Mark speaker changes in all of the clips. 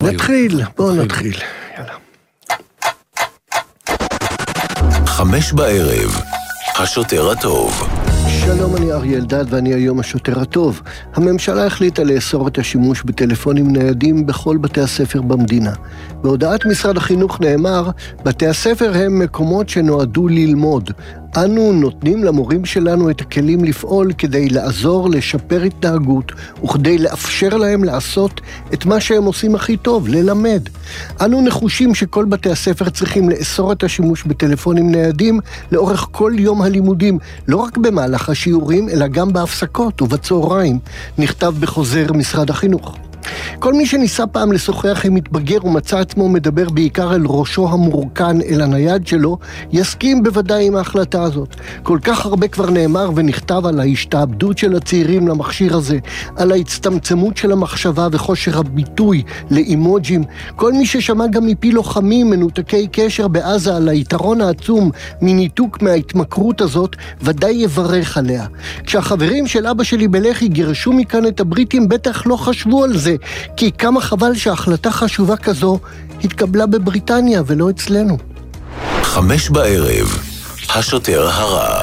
Speaker 1: בואו נתחיל. יאללה.
Speaker 2: 5 בערב, השוטר הטוב.
Speaker 1: שלום, אני אריה אלדד ואני היום השוטר הטוב. הממשלה החליטה לאסור את השימוש בטלפונים ניידים בכל בתי הספר במדינה. בהודעת משרד החינוך נאמר, בתי הספר הם מקומות שנועדו ללמוד. אנו נותנים למורים שלנו את הכלים לפעול כדי לעזור, לשפר התנהגות, וכדי לאפשר להם לעשות את מה שהם עושים הכי טוב, ללמד. אנו נחושים שכל בתי הספר צריכים לאסור את השימוש בטלפונים ניידים לאורך כל יום הלימודים, לא רק במהלך השיעורים, אלא גם בהפסקות ובצהריים, נכתב בחוזר משרד החינוך. כל מי שניסה פעם לשוחח עם מתבגר ומצא עצמו מדבר בעיקר אל ראשו המורכן, אל הנייד שלו, יסכים בוודאי עם ההחלטה הזאת. כל כך הרבה כבר נאמר ונכתב על ההשתעבדות של הצעירים למכשיר הזה, על ההצטמצמות של המחשבה וכושר הביטוי לאימוג'ים. כל מי ששמע גם מפי לוחמים מנותקי קשר בעזה על היתרון העצום מניתוק מההתמכרות הזאת, ודאי יברך עליה. כשהחברים של אבא שלי בלח"י גירשו מכאן את הבריטים, בטח לא חשבו על זה, כי כמה חבל שהחלטה חשובה כזו התקבלה בבריטניה ולא אצלנו.
Speaker 2: 5 בערב, השוטר הרע.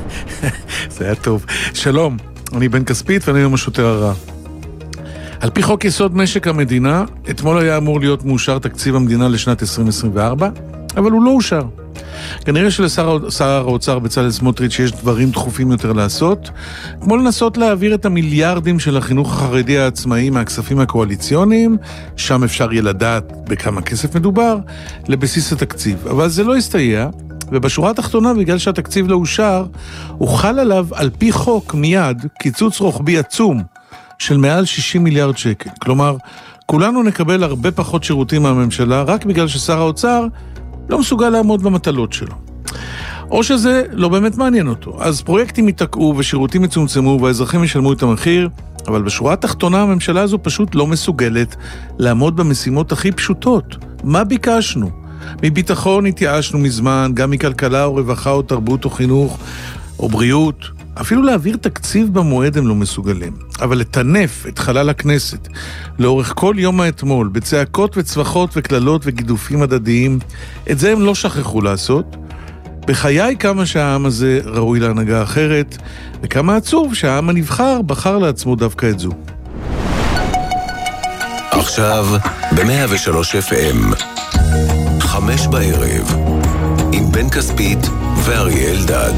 Speaker 3: זה היה טוב. שלום, אני בן כספית ואני היום השוטר הרע. על פי חוק יסוד משק המדינה, אתמול היה אמור להיות מאושר תקציב המדינה לשנת 2024, אבל הוא לא אושר. כנראה שלשר האוצר בצלאל סמוטריץ' יש דברים דחופים יותר לעשות, כמו לנסות להעביר את המיליארדים של החינוך החרדי העצמאי מהכספים הקואליציוניים, שם אפשר יהיה לדעת בכמה כסף מדובר, לבסיס התקציב. אבל זה לא הסתייע, ובשורה התחתונה, בגלל שהתקציב לא אושר, הוא חל עליו על פי חוק מיד קיצוץ רוחבי עצום של מעל 60 מיליארד שקל. כלומר, כולנו נקבל הרבה פחות שירותים מהממשלה, רק בגלל ששר האוצר לא מסוגל לעמוד במטלות שלו. או שזה לא באמת מעניין אותו. אז פרויקטים יתקעו ושירותים יצומצמו והאזרחים ישלמו את המחיר, אבל בשורה התחתונה הממשלה הזו פשוט לא מסוגלת לעמוד במשימות הכי פשוטות. מה ביקשנו? מביטחון התייאשנו מזמן, גם מכלכלה או רווחה או תרבות או חינוך או בריאות. אפילו להעביר תקציב במועד הם לא מסוגלים. אבל לטנף את חלל הכנסת לאורך כל יום האתמול, בצעקות וצווחות וכללות וגידופים הדדיים, את זה הם לא שכחו לעשות. בחיי כמה שהעם הזה ראוי להנהגה אחרת, וכמה עצוב שהעם הנבחר בחר לעצמו דווקא את זו.
Speaker 2: עכשיו ב-103 FM 5 בערב עם בן כספית ואריה אלדד.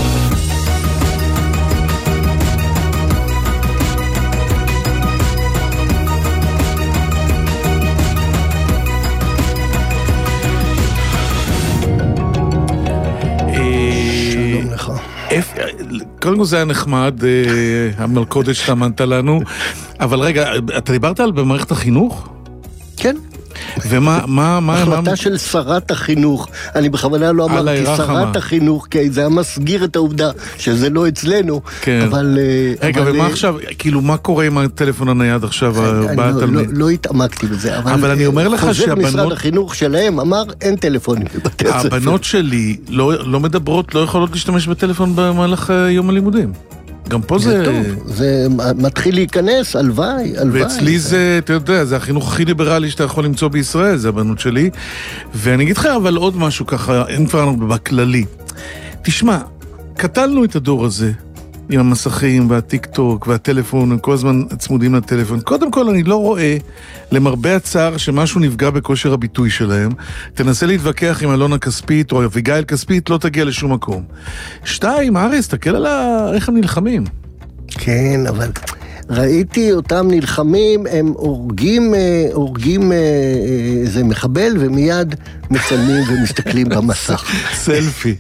Speaker 3: קודם כל זה היה נחמד, המלכודת שאתה אמנת לנו, אבל רגע, אתה דיברת על במערכת החינוך?
Speaker 1: כן.
Speaker 3: ומה...
Speaker 1: החלטה של שרת החינוך, אני בכוונה לא אמרתי שרת החינוך, כי זה היה מסגיר את העובדה שזה לא אצלנו, אבל...
Speaker 3: רגע, ומה עכשיו, כאילו מה קורה עם הטלפון הנייד עכשיו?
Speaker 1: לא התעמקתי בזה,
Speaker 3: אבל אני אומר לך
Speaker 1: שהבנות... חוזר משרד החינוך שלהם אמר, אין טלפונים בבתי הספר.
Speaker 3: הבנות שלי לא מדברות, לא יכולות להשתמש בטלפון במהלך יום הלימודים. גם פה זה
Speaker 1: טוב, זה מתחיל להיכנס, הלוואי.
Speaker 3: ואצלי זה, אתה יודע, זה החינוך הכי ליברלי שאתה יכול למצוא בישראל, זה הבנות שלי. ואני אגיד לך, אבל עוד משהו ככה, אין כבר בכללי. תשמע, קטלנו את הדור הזה, עם המסכים והטיק טוק והטלפון, הם כל הזמן צמודים לטלפון. קודם כל, אני לא רואה, למרבה הצער, שמשהו נפגע בכושר הביטוי שלהם. תנסה להתווכח עם אלונה כספית או אביגיל כספית, לא תגיע לשום מקום. 2, ארז, תקל על איך הם נלחמים.
Speaker 1: כן, אבל ראיתי אותם נלחמים, הם הורגים איזה מחבל ומיד מצלמים ומסתכלים במסך.
Speaker 3: סלפי.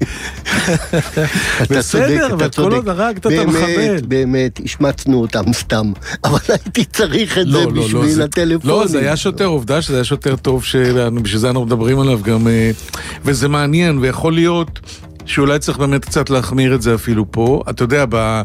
Speaker 3: בסדר, אבל כל עוד הרגת את המחבל.
Speaker 1: באמת, השמצנו אותם סתם, אבל הייתי צריך את זה בשביל הטלפונים.
Speaker 3: לא, זה היה שוטר, עובדה שזה היה שוטר טוב, שבשביל זה אנחנו מדברים עליו גם, וזה מעניין, ויכול להיות שאולי צריך באמת קצת להחמיר את זה אפילו פה. אתה יודע,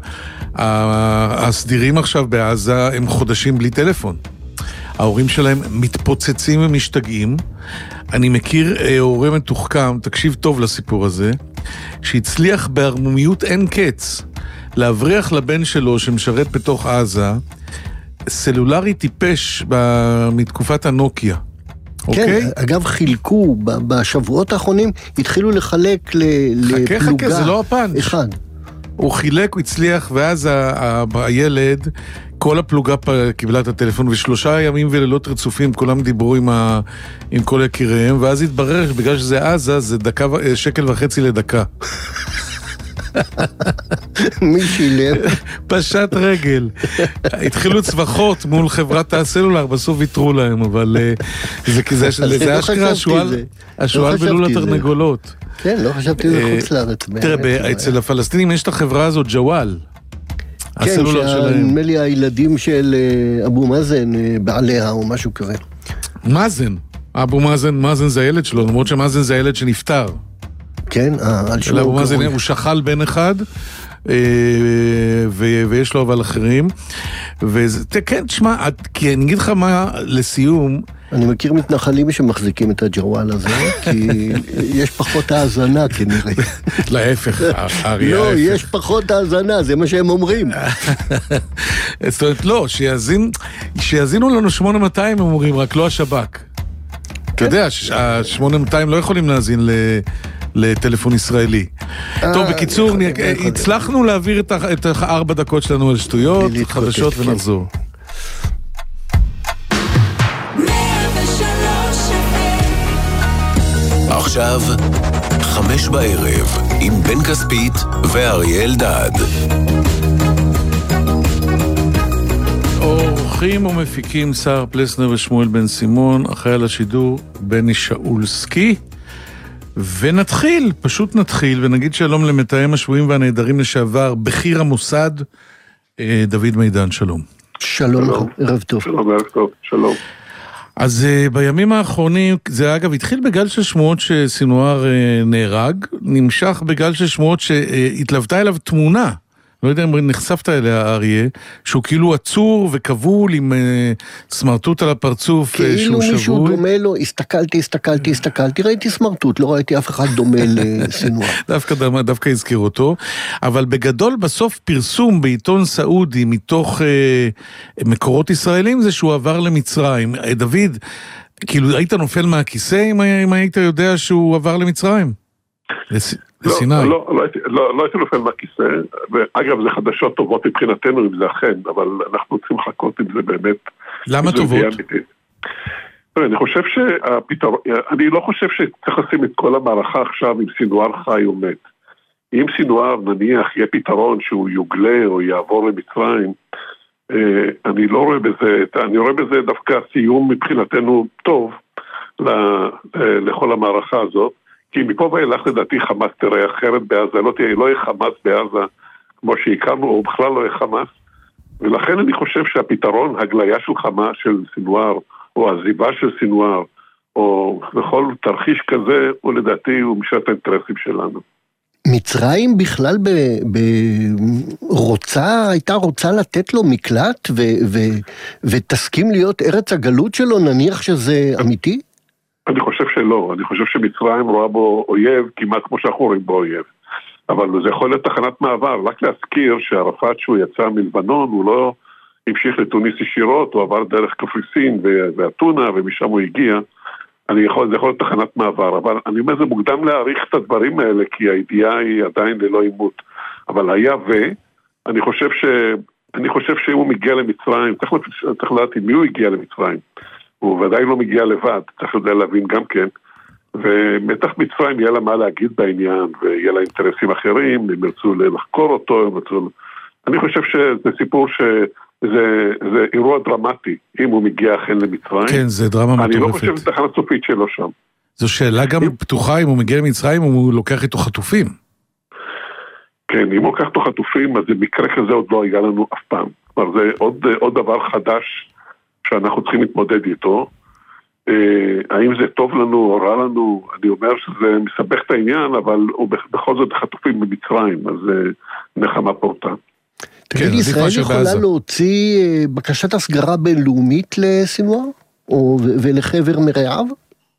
Speaker 3: הסדירים עכשיו בעזה הם חודשים בלי טלפון. ההורים שלהם מתפוצצים ומשתגעים. אני מכיר הורה מתוחכם, תקשיב טוב לסיפור הזה, שהצליח בהרמומיות אין קץ להבריח לבן שלו שמשרת בתוך עזה סלולרי טיפש מתקופת הנוקיה.
Speaker 1: כן, אגב חילקו, בשבועות האחרונים התחילו לחלק לפלוגה.
Speaker 3: חכה, זה לא הפאנץ'.
Speaker 1: אחד.
Speaker 3: הוא חילק, הוא הצליח, ואז הילד, כל הפלוגה קיבלה את הטלפון, ו3 ימים ולילות רצופים, כולם דיברו עם כל יקיריהם, ואז התברר שבגלל שזה עזה, זה $1.50 לדקה.
Speaker 1: מי שילם?
Speaker 3: פשט רגל. התחילו צווחות מול חברת הסלולר, בסוף ויתרו להם, אבל זה אשכרה השואל ולול התרנגולות.
Speaker 1: כן, לא חשבתי לחוץ לארץ.
Speaker 3: תראה, אצל הפלסטינים יש את החברה הזאת, ג'וואל.
Speaker 1: כן, שנדמה לי הילדים של אבו מאזן בעליה או משהו כזה.
Speaker 3: מאזן. אבו מאזן זה הילד שלו, למרות שמאזן זה הילד שנפטר.
Speaker 1: כן, על שמו
Speaker 3: אבו מאזן הוא שחל בן אחד, ויש לו אבל אחרים. כן, תשמע, כי אני אגיד לך מה לסיום,
Speaker 1: אני מכיר מתנחלים שמחזיקים את הג'וואל הזה, כי יש פחות האזנה כנראה.
Speaker 3: להפך, אריה.
Speaker 1: לא, יש פחות האזנה, זה מה שהם אומרים.
Speaker 3: זאת אומרת, לא, שיאזינו לנו 8200 הם אומרים, רק לא השב"כ. אתה יודע, ה-8200 לא יכולים להאזין לטלפון ישראלי. טוב, בקיצור, הצלחנו להעביר את 4 דקות שלנו על שטויות, חדשות ונחזור.
Speaker 2: עכשיו, 5 בערב, עם בן כספית ואריה אלדד.
Speaker 3: אורחים ומפיקים שר פלסנר ושמואל בן סימון, אחראי על השידור בני שאולסקי. ונתחיל, פשוט נתחיל, ונגיד שלום למתאם השבויים והנעדרים לשעבר, בכיר המוסד, דוד מידן, שלום.
Speaker 1: שלום, ערב טוב.
Speaker 4: שלום, ערב טוב, שלום.
Speaker 3: אז בימים האחרונים, זה אגב התחיל בגל של שמועות שסינואר נהרג, נמשך בגל של שמועות שהתלוותה אליו תמונה, לא יודע אם נחשפת אליה אריה, שהוא כאילו עצור וכבול עם סמרטוט על הפרצוף שהוא שבוי.
Speaker 1: כאילו מישהו דומה לו, הסתכלתי, ראיתי סמרטוט, לא ראיתי אף אחד דומה לסינואר.
Speaker 3: דווקא הזכיר אותו, אבל בגדול בסוף פרסום בעיתון סעודי מתוך מקורות ישראלים זה שהוא עבר למצרים. דוד, כאילו היית נופל מהכיסא אם היית יודע שהוא עבר למצרים? לסיני.
Speaker 4: לא הייתי נופל מהכיסא, ואגב זה חדשות טובות מבחינתנו אם זה אכן, אבל אנחנו צריכים לחכות אם זה באמת.
Speaker 3: למה טובות?
Speaker 4: אני חושב אני לא חושב שצריך לשים את כל המערכה עכשיו עם סינואר חי או מת. אם סינואר נניח יהיה פתרון שהוא יוגלה או יעבור למצרים, אני לא רואה בזה, אני רואה בזה דווקא סיום מבחינתנו טוב לכל המערכה הזאת. כי מפה ואילך לדעתי חמאס תראה אחרת בעזה, לא יהיה חמאס בעזה כמו שהכרנו, או בכלל לא יהיה חמאס, ולכן אני חושב שהפתרון, הגליה של חמאס, של סינואר, או העזיבה של סינואר, או בכל תרחיש כזה, הוא לדעתי הוא משרת האינטרסים שלנו.
Speaker 1: מצרים בכלל הייתה רוצה לתת לו מקלט, ותסכים להיות ארץ הגלות שלו, נניח שזה אמיתי?
Speaker 4: אני חושב שלא, אני חושב שמצרים רואה בו אויב, כמעט כמו שאנחנו רואים בו אויב. אבל זה יכול להיות תחנת מעבר, רק להזכיר שערפאת שהוא יצא מלבנון, הוא לא המשיך לתוניס ישירות, הוא עבר דרך קפריסין ואתונה, ומשם הוא הגיע. זה יכול להיות תחנת מעבר, אבל אני אומר, זה מוקדם להעריך את הדברים האלה, כי הידיעה היא עדיין ללא אימות. אבל היה אני חושב שאם הוא מגיע למצרים, צריך לדעת עם מי הוא הגיע למצרים. הוא ודאי לא מגיע לבד, צריך לדעת להבין גם כן, ומתח מצרים יהיה לה מה להגיד בעניין, ויהיה לה אינטרסים אחרים, הם ירצו לחקור אותו, אני חושב שזה סיפור שזה אירוע דרמטי, אם הוא מגיע אכן למצרים.
Speaker 3: כן, זה דרמה מטורפת.
Speaker 4: אני לא חושב שזה תחנה סופית שלו שם.
Speaker 3: זו שאלה גם פתוחה, אם הוא מגיע למצרים, או הוא לוקח איתו חטופים.
Speaker 4: כן, אם הוא לוקח איתו חטופים, אז במקרה כזה עוד לא היה לנו אף פעם. כלומר, זה עוד דבר חדש, שאנחנו צריכים להתמודד איתו. האם זה טוב לנו או רע לנו? אני אומר שזה מסבך את העניין, אבל הוא בכל זאת חטופים במצרים, אז נחמה פורטה.
Speaker 1: תגיד, ישראל יכולה להוציא בקשת הסגרה בינלאומית לסינואר? ולחבר מרעיו?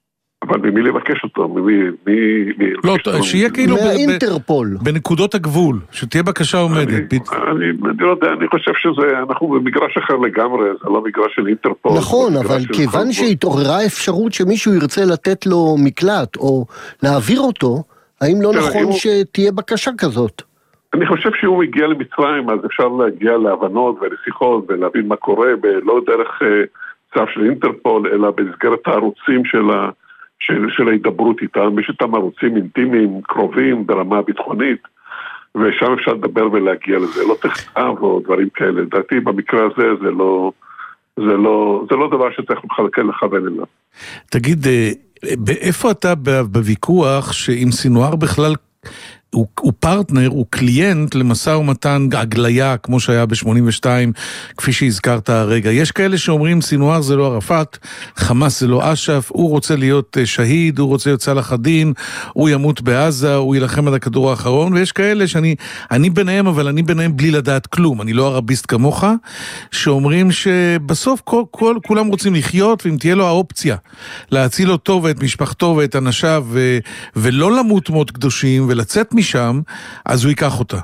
Speaker 4: אבל ממי לבקש אותו?
Speaker 3: לא, שיהיה כאילו
Speaker 1: מהאינטרפול.
Speaker 3: בנקודות הגבול, שתהיה בקשה עומדת.
Speaker 4: אני לא יודע, אני חושב אנחנו במגרש אחר לגמרי, זה לא מגרש של אינטרפול.
Speaker 1: נכון, אבל כיוון שהתעוררה אפשרות שמישהו ירצה לתת לו מקלט, או להעביר אותו, האם לא נכון שתהיה בקשה כזאת?
Speaker 4: אני חושב שהוא הגיע למצרים, אז אפשר להגיע להבנות ולשיחות ולהבין מה קורה, לא דרך צו של אינטרפול, אלא במסגרת הערוצים של ההידברות איתם. יש איתם ערוצים אינטימיים, קרובים, ברמה ביטחונית, ושם אפשר לדבר ולהגיע לזה. לא תכתב או דברים כאלה. לדעתי, במקרה הזה זה לא דבר שצריך לכוון אליו.
Speaker 3: תגיד, איפה אתה בוויכוח שעם סינואר בכלל הוא פרטנר, הוא קליינט למשא ומתן הגליה, כמו שהיה ב-82, כפי שהזכרת הרגע. יש כאלה שאומרים, סינואר זה לא ערפאת, חמאס זה לא אש"ף, הוא רוצה להיות שהיד, הוא רוצה להיות צלח הדין, הוא ימות בעזה, הוא ילחם עד הכדור האחרון, ויש כאלה שאני ביניהם, אבל אני ביניהם בלי לדעת כלום, אני לא ערביסט כמוך, שאומרים שבסוף כולם רוצים לחיות, ואם תהיה לו האופציה להציל אותו ואת משפחתו ואת אנשיו, ולא למות מות קדושים, ולצאת משם, אז הוא ייקח אותה.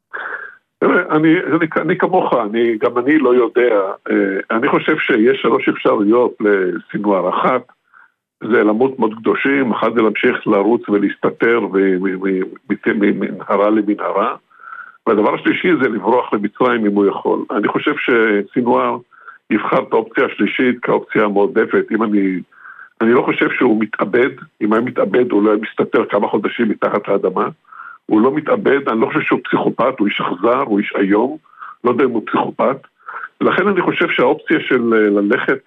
Speaker 4: אני כמוך, גם אני לא יודע. אני חושב שיש 3 אפשרויות לסינואר. אחת, זה למות מאוד קדושים, אחת זה להמשיך לרוץ ולהסתתר ממנהרה למנהרה, והדבר השלישי זה לברוח למצרים אם הוא יכול. אני חושב שסינואר יבחר את האופציה השלישית כאופציה המועדפת. אני לא חושב שהוא מתאבד, אם היה מתאבד הוא לא היה מסתתר כמה חודשים מתחת לאדמה, הוא לא מתאבד, אני לא חושב שהוא פסיכופת, הוא איש אכזר, הוא איש היום, לא יודע אם הוא פסיכופת, ולכן אני חושב שהאופציה של ללכת,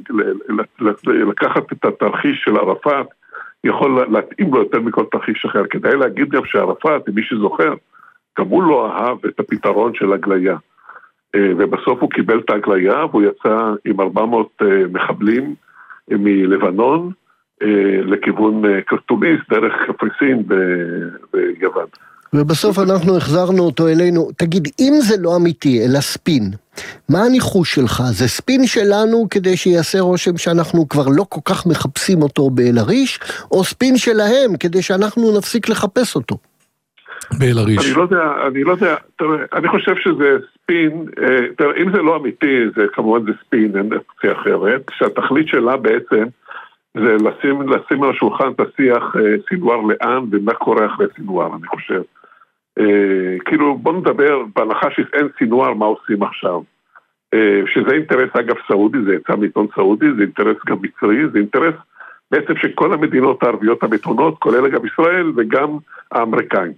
Speaker 4: לקחת את התרחיש של ערפאת, יכול להתאים לו יותר מכל תרחיש אחר. כדאי להגיד גם שערפאת, מי שזוכר, גם הוא לא אהב את הפתרון של הגליה, ובסוף הוא קיבל את הגליה, והוא יצא עם 400 מחבלים מלבנון, לכיוון קרטוניס, דרך קפריסין ביוון.
Speaker 1: ובסוף אנחנו החזרנו אותו אלינו. תגיד, אם זה לא אמיתי, אלא ספין, מה הניחוש שלך? זה ספין שלנו כדי שיעשה רושם שאנחנו כבר לא כל כך מחפשים אותו באל-עריש, או ספין שלהם כדי שאנחנו נפסיק לחפש אותו?
Speaker 3: באל-עריש.
Speaker 4: אני לא יודע, תראה, אני חושב שזה ספין, תראה, אם זה לא אמיתי, זה כמובן זה ספין, אין אופציה אחרת, שהתכלית שלה בעצם, זה לשים על השולחן את השיח סינואר לאן ומה קורה אחרי סינואר, אני חושב. כאילו בוא נדבר בהנחה שאין סינואר מה עושים עכשיו. שזה אינטרס אגב סעודי, זה יצא מעיתון סעודי, זה אינטרס גם מצרי, זה אינטרס בעצם שכל המדינות הערביות המתונות, כולל גם ישראל וגם האמריקאים.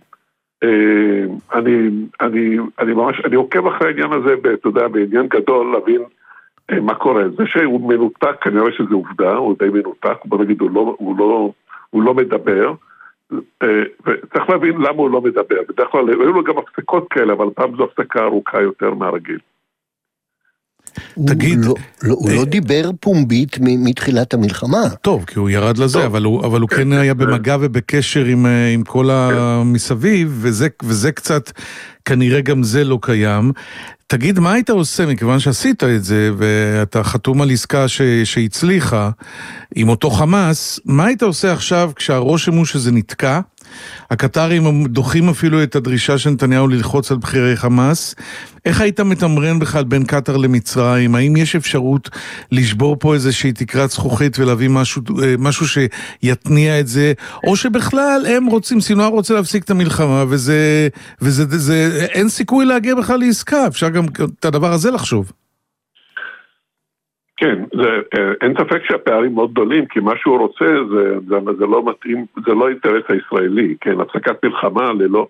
Speaker 4: אני עוקב אחרי העניין הזה, אתה יודע, בעניין גדול להבין מה קורה. זה שהוא מנותק, כנראה שזה עובדה, הוא די מנותק, בוא נגיד, הוא לא מדבר, וצריך להבין למה הוא לא מדבר. בדרך כלל, היו לו גם הפסקות כאלה, אבל פעם זו הפסקה ארוכה יותר מהרגיל.
Speaker 3: תגיד,
Speaker 1: הוא לא דיבר פומבית מתחילת המלחמה.
Speaker 3: טוב, כי הוא ירד לזה, אבל הוא כן היה במגע ובקשר עם כל המסביב, וזה קצת, כנראה גם זה לא קיים. תגיד, מה היית עושה, מכיוון שעשית את זה, ואתה חתום על עסקה שהצליחה עם אותו חמאס, מה היית עושה עכשיו כשהרושם הוא שזה נתקע? הקטרים דוחים אפילו את הדרישה של נתניהו ללחוץ על בחירי חמאס. איך היית מתמרן בכלל בין קטר למצרים? האם יש אפשרות לשבור פה איזושהי תקרת זכוכית ולהביא משהו שיתניע את זה? או שבכלל הם רוצים, סינואר רוצה להפסיק את המלחמה, וזה אין סיכוי להגיע בכלל לעסקה. אפשר גם את הדבר הזה לחשוב.
Speaker 4: כן, אין ספק שהפערים מאוד גדולים, כי מה שהוא רוצה זה לא מתאים, זה לא אינטרס הישראלי, כן, הפסקת מלחמה ללא.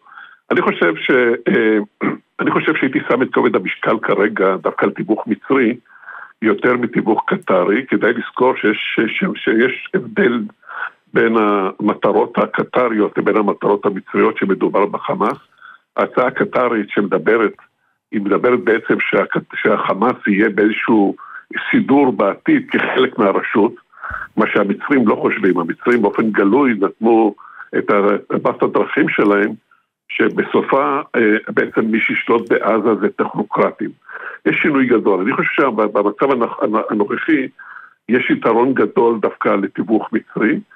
Speaker 4: אני חושב שהייתי שם את כובד המשקל כרגע, דווקא על תיווך מצרי, יותר מתיווך קטרי, כדאי לזכור שיש הבדל בין המטרות הקטריות לבין המטרות המצריות שמדובר בחמאס. ההצעה הקטרית היא מדברת בעצם שהחמאס יהיה באיזשהו סידור בעתיד כחלק מהרשות, מה שהמצרים לא חושבים. המצרים באופן גלוי נתנו את הבסת הדרכים שלהם, שבסופה בעצם מי שישלוט בעזה זה טכנוקרטים. יש שינוי גדול. אני חושב שבמצב הנוכחי יש יתרון גדול דווקא לתיווך מצרי,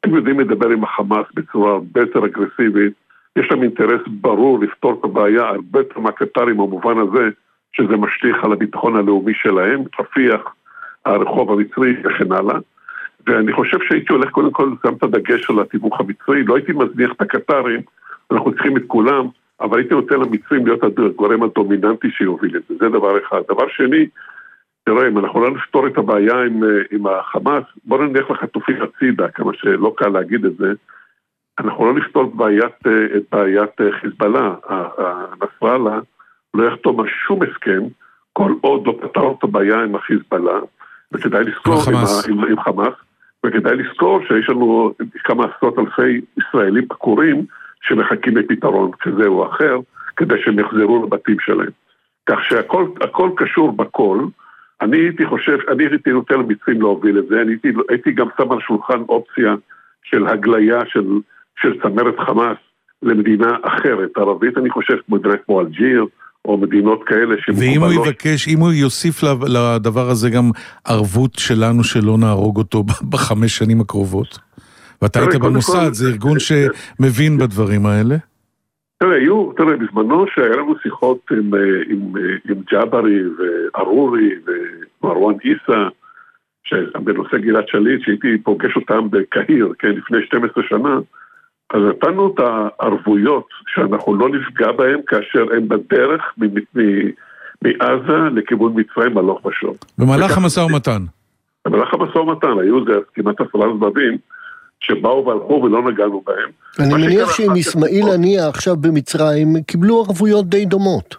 Speaker 4: הם יודעים לדבר עם החמאס בצורה הרבה יותר אגרסיבית, יש להם אינטרס ברור לפתור את הבעיה הרבה יותר מהקטרים במובן הזה, שזה משליך על הביטחון הלאומי שלהם, רפיח, הרחוב המצרי וכן הלאה. ואני חושב שהייתי הולך קודם כל שם את הדגש על התיווך המצרי, לא הייתי מזניח את הקטרים, אנחנו צריכים את כולם, אבל הייתי נותן למצרים להיות הגורם הדומיננטי שיוביל את זה, זה דבר אחד. דבר שני, תראה, אם אנחנו לא נפתור את הבעיה עם החמאס, בואו נלך לחטופים הצידה, כמה שלא קל להגיד את זה, אנחנו לא נפתור את בעיית חיזבאללה, נסראללה לא יחתום על שום הסכם, כל עוד לא פתר את הבעיה עם החיזבאללה, וכדאי לזכור עם חמאס, וכדאי לזכור שיש לנו כמה עשרות אלפי ישראלים בקורים שמחכים לפתרון כזה או אחר, כדי שהם יחזרו לבתים שלהם. כך שהכל קשור בכל. אני הייתי נותן למצרים להוביל את זה, הייתי גם שם על שולחן אופציה של הגליה של צמרת חמאס למדינה אחרת, ערבית, אני חושב, כמו אלג'יר, או מדינות כאלה
Speaker 3: ואם הוא יבקש, אם הוא יוסיף לדבר הזה גם ערבות שלנו שלא נהרוג אותו ב5 שנים הקרובות, ואתה היית במוסד, זה ארגון שמבין בדברים האלה?
Speaker 4: תראה, בזמנו שהיה לנו שיחות עם ג'אברי וארורי ומרואן איסה, בנושא גלעד שליט, שהייתי פוגש אותם בקהיר, כן, לפני 12 שנה, אז נתנו את הערבויות שאנחנו לא נפגע בהם כאשר הם בדרך מעזה לכיוון מצרים הלוך ושוב.
Speaker 3: במהלך המשא ומתן.
Speaker 4: במהלך המשא ומתן, היו זה כמעט 10 צדדים שבאו והלכו ולא נגענו בהם.
Speaker 1: אני מניח שעם אסמאעיל הנייה עכשיו במצרים קיבלו ערבויות די דומות.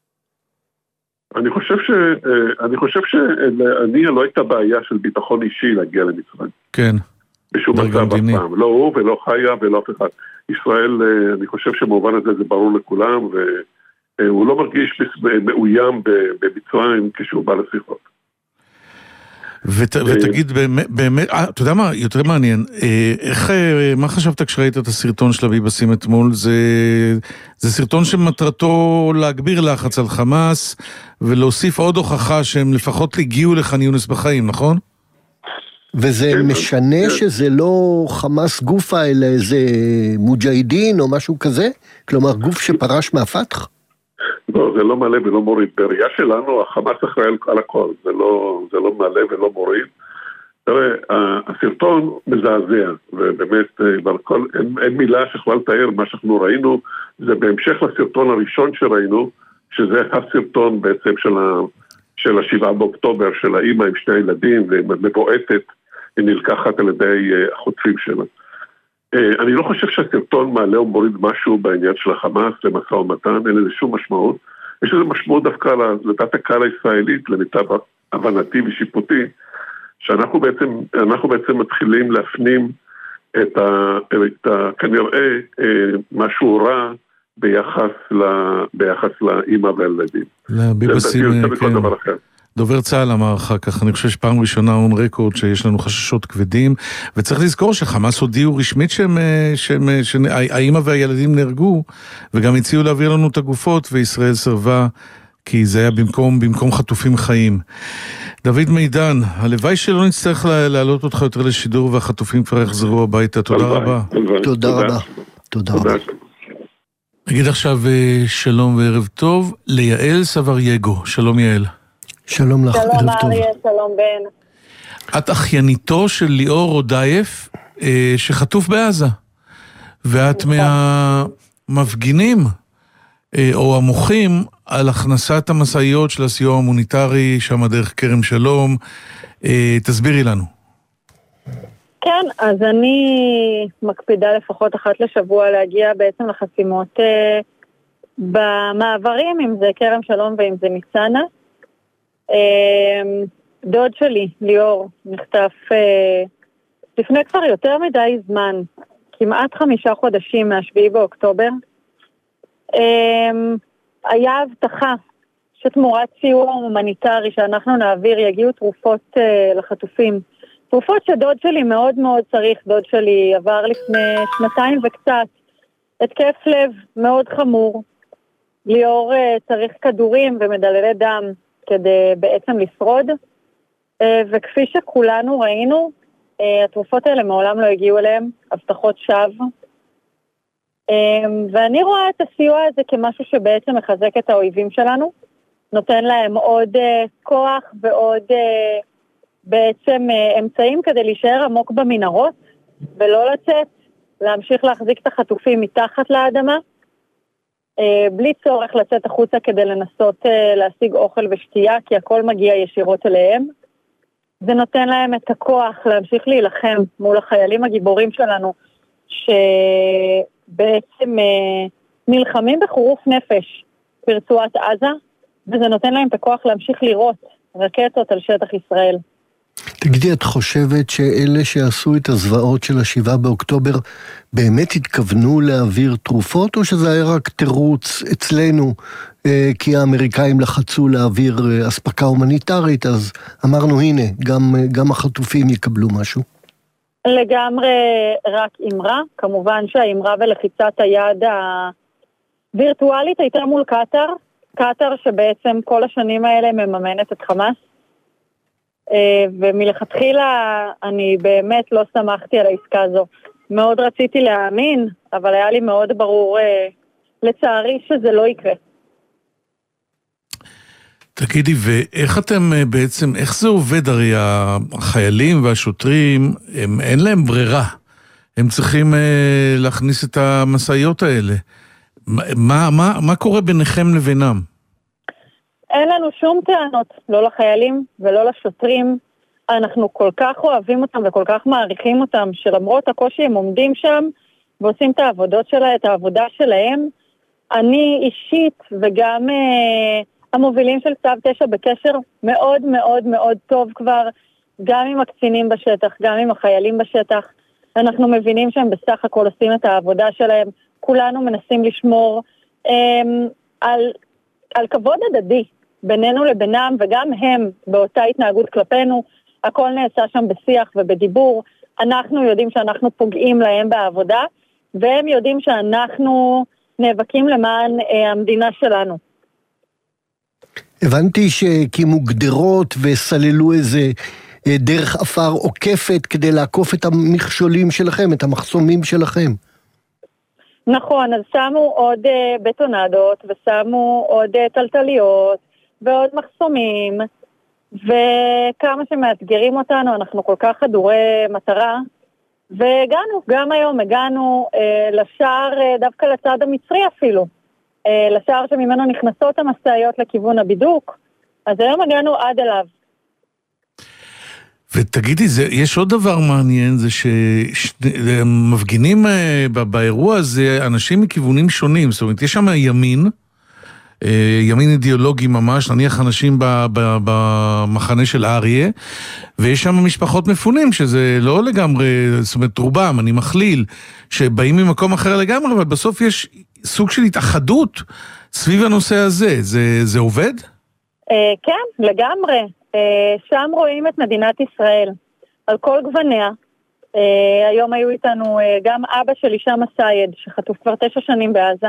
Speaker 4: אני חושב שהנייה לא הייתה בעיה של ביטחון אישי להגיע למצרים.
Speaker 3: כן.
Speaker 4: בשום מצב הפעם. לא הוא ולא חיה ולא אף אחד. ישראל, אני חושב שמובן הזה זה ברור לכולם, והוא לא מרגיש מאוים במצרים כשהוא בא לשיחות.
Speaker 3: ותגיד, באמת, אתה יודע מה, יותר מעניין, מה חשבת כשראית את הסרטון של הביבסים אתמול? זה סרטון שמטרתו להגביר לחץ על חמאס, ולהוסיף עוד הוכחה שהם לפחות הגיעו לח'אן יונס בחיים, נכון?
Speaker 1: וזה משנה שזה לא חמאס גופה, אלא איזה מוג'הידין או משהו כזה? כלומר, גוף שפרש מהפתח?
Speaker 4: לא, זה לא מלא ולא מוריד. בראייה שלנו, החמאס אחראי על הכל. זה לא מלא ולא מוריד. תראה, הסרטון מזעזע, ובאמת, אין מילה שיכולה לתאר מה שאנחנו ראינו, זה בהמשך לסרטון הראשון שראינו, שזה הסרטון בעצם של 7 באוקטובר, של האמא עם 2 ילדים, ומבועטת, היא נלקחת על ידי החוטפים שלה. אני לא חושב שהסרטון מעלה או מוריד משהו בעניין של החמאס למשא ומתן, אין לזה שום משמעות. יש לזה משמעות דווקא לדעת הקהל הישראלית, למיטב הבנתי ושיפוטי, שאנחנו בעצם מתחילים להפנים את כנראה משהו רע ביחס לאמא והילדים.
Speaker 3: לביבסים, כן. דובר צה"ל אמר אחר כך, אני חושב שפעם ראשונה און רקורד שיש לנו חששות כבדים, וצריך לזכור שחמאס הודיעו רשמית שהאמא והילדים נהרגו, וגם הציעו להעביר לנו את הגופות, וישראל סרבה, כי זה היה במקום חטופים חיים. דוד מידן, הלוואי שלא נצטרך להעלות אותך יותר לשידור, והחטופים כבר יחזרו הביתה. תודה רבה.
Speaker 1: תודה רבה. תודה רבה.
Speaker 3: נגיד עכשיו שלום וערב טוב ליעל סברייגו. שלום יעל.
Speaker 1: שלום לך, ערב טוב.
Speaker 5: שלום אריה, שלום בן.
Speaker 3: את אחייניתו של ליאור רודייף, שחטוף בעזה, ואת מהמפגינים, או המוחים, על הכנסת המשאיות של הסיוע המוניטרי, שם דרך כרם שלום. תסבירי לנו.
Speaker 5: כן, אז אני מקפידה לפחות אחת לשבוע להגיע בעצם לחסימות במעברים, אם זה כרם שלום ואם זה ניצנה. דוד שלי, ליאור, נחטף לפני כבר יותר מדי זמן, כמעט 5 חודשים מה7 באוקטובר. היה הבטחה שתמורת סיוע הומניטרי שאנחנו נעביר יגיעו תרופות לחטופים. תרופות שדוד שלי מאוד מאוד צריך. דוד שלי עבר לפני 2 וקצת התקף לב מאוד חמור. ליאור צריך כדורים ומדללי דם כדי בעצם לשרוד, וכפי שכולנו ראינו, התרופות האלה מעולם לא הגיעו אליהם, הבטחות שווא. ואני רואה את הסיוע הזה כמשהו שבעצם מחזק את האויבים שלנו, נותן להם עוד כוח ועוד בעצם אמצעים כדי להישאר עמוק במנהרות, ולא לצאת, להמשיך להחזיק את החטופים מתחת לאדמה, בלי צורך לצאת החוצה כדי לנסות להשיג אוכל ושתייה, כי הכל מגיע ישירות אליהם. זה נותן להם את הכוח להמשיך להילחם מול החיילים הגיבורים שלנו, שבעצם נלחמים בחירוף נפש ברצועת עזה, וזה נותן להם את הכוח להמשיך לירות רקטות על שטח ישראל.
Speaker 1: תגידי, את חושבת שאלה שעשו את הזוועות של 7 באוקטובר באמת התכוונו להעביר תרופות, או שזה היה רק תירוץ אצלנו, כי האמריקאים לחצו להעביר אספקה הומניטרית, אז אמרנו הנה, גם החטופים יקבלו משהו?
Speaker 5: לגמרי רק אמרה, כמובן שהאמרה ולחיצת היד הווירטואלית הייתה מול קטר, קטר שבעצם כל השנים האלה מממנת את חמאס, ומלכתחילה אני באמת לא שמחתי על העסקה הזו. מאוד רציתי להאמין, אבל היה לי מאוד ברור לצערי שזה לא יקרה.
Speaker 3: תגידי, ואיך אתם בעצם, איך זה עובד? הרי החיילים והשוטרים, אין להם ברירה. הם צריכים להכניס את המסעיות האלה. מה קורה ביניכם לבינם?
Speaker 5: אין לנו שום טענות, לא לחיילים ולא לשוטרים. אנחנו כל כך אוהבים אותם וכל כך מעריכים אותם, שלמרות הקושי הם עומדים שם ועושים את העבודה שלהם. אני אישית וגם המובילים של צו 9 בקשר מאוד מאוד מאוד טוב כבר, גם עם הקצינים בשטח, גם עם החיילים בשטח. אנחנו מבינים שהם בסך הכל עושים את העבודה שלהם. כולנו מנסים לשמור על כבוד הדדי בינינו לבינם, וגם הם באותה התנהגות כלפינו. הכל נעשה שם בשיח ובדיבור. אנחנו יודעים שאנחנו פוגעים להם בעבודה, והם יודעים שאנחנו נאבקים למען המדינה שלנו.
Speaker 1: הבנתי שהקימו גדרות וסללו איזה דרך אפר עוקפת כדי לעקוף את המכשולים שלכם, את המחסומים שלכם.
Speaker 5: נכון, אז שמו עוד בטונדות ושמו עוד טלטליות ועוד מחסומים, וכמה שמאתגרים אותנו, אנחנו כל כך חדורי מטרה, והגענו, גם היום הגענו לשער, דווקא לצד המצרי אפילו, לשער שממנו נכנסות המסעיות לכיוון הבידוק, אז היום הגענו עד אליו.
Speaker 3: ותגידי, יש עוד דבר מעניין, זה שמפגינים באירוע הזה אנשים מכיוונים שונים, זאת אומרת, יש שם ימין אידיאולוגי ממש, נניח אנשים במחנה של אריה, ויש שם משפחות מפונים, שזה לא לגמרי, זאת אומרת, רובם, אני מכליל, שבאים ממקום אחר לגמרי, אבל בסוף יש סוג של התאחדות סביב הנושא הזה. זה עובד?
Speaker 5: כן, לגמרי. שם רואים את מדינת ישראל על כל גווניה. היום היו איתנו גם אבא של הישאם א-סייד, שחטוף כבר 9 שנים בעזה.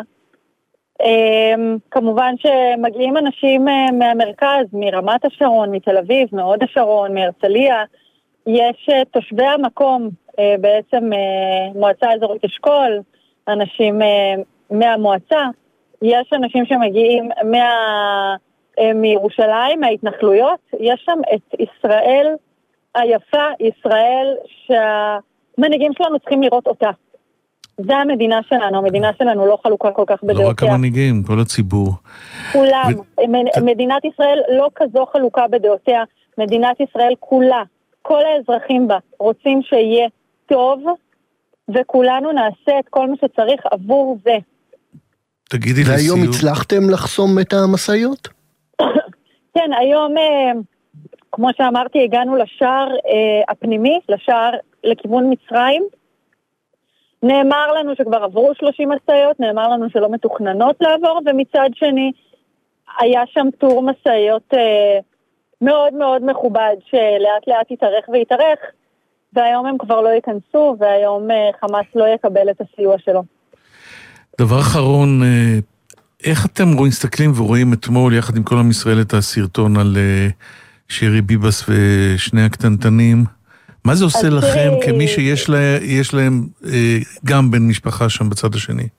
Speaker 5: כמובן שמגיעים אנשים מהמרכז, מרמת השרון, מתל אביב, מהוד השרון, מהרצליה. יש תושבי המקום, בעצם מועצה אזורית אשכול, אנשים מהמועצה. יש אנשים שמגיעים מירושלים, מההתנחלויות. יש שם את ישראל היפה, ישראל שהמנהיגים שלנו צריכים לראות אותה. זה המדינה שלנו, המדינה שלנו לא חלוקה כל כך בדעותיה.
Speaker 3: לא רק המנהיגים, כל הציבור.
Speaker 5: כולם. מדינת ישראל לא כזו חלוקה בדעותיה. מדינת ישראל כולה, כל האזרחים בה רוצים שיהיה טוב, וכולנו נעשה את כל מה שצריך עבור זה.
Speaker 3: תגידי לסיום.
Speaker 1: והיום הצלחתם לחסום את המסעיות?
Speaker 5: כן, היום, כמו שאמרתי, הגענו לשער הפנימי, לשער לכיוון מצרים. נאמר לנו שכבר עברו 30 מסעיות, נאמר לנו שלא מתוכננות לעבור, ומצד שני היה שם טור מסעיות מאוד מאוד מכובד, שלאט לאט יתארך ויתארך, והיום הם כבר לא ייכנסו, והיום חמאס לא יקבל את הסיוע שלו.
Speaker 3: דבר אחרון, איך אתם מסתכלים ורואים אתמול יחד עם כל עם ישראל את הסרטון על שירי ביבס ושני הקטנטנים? מה זה עושה לכם כמי שיש להם גם בן משפחה שם בצד השני?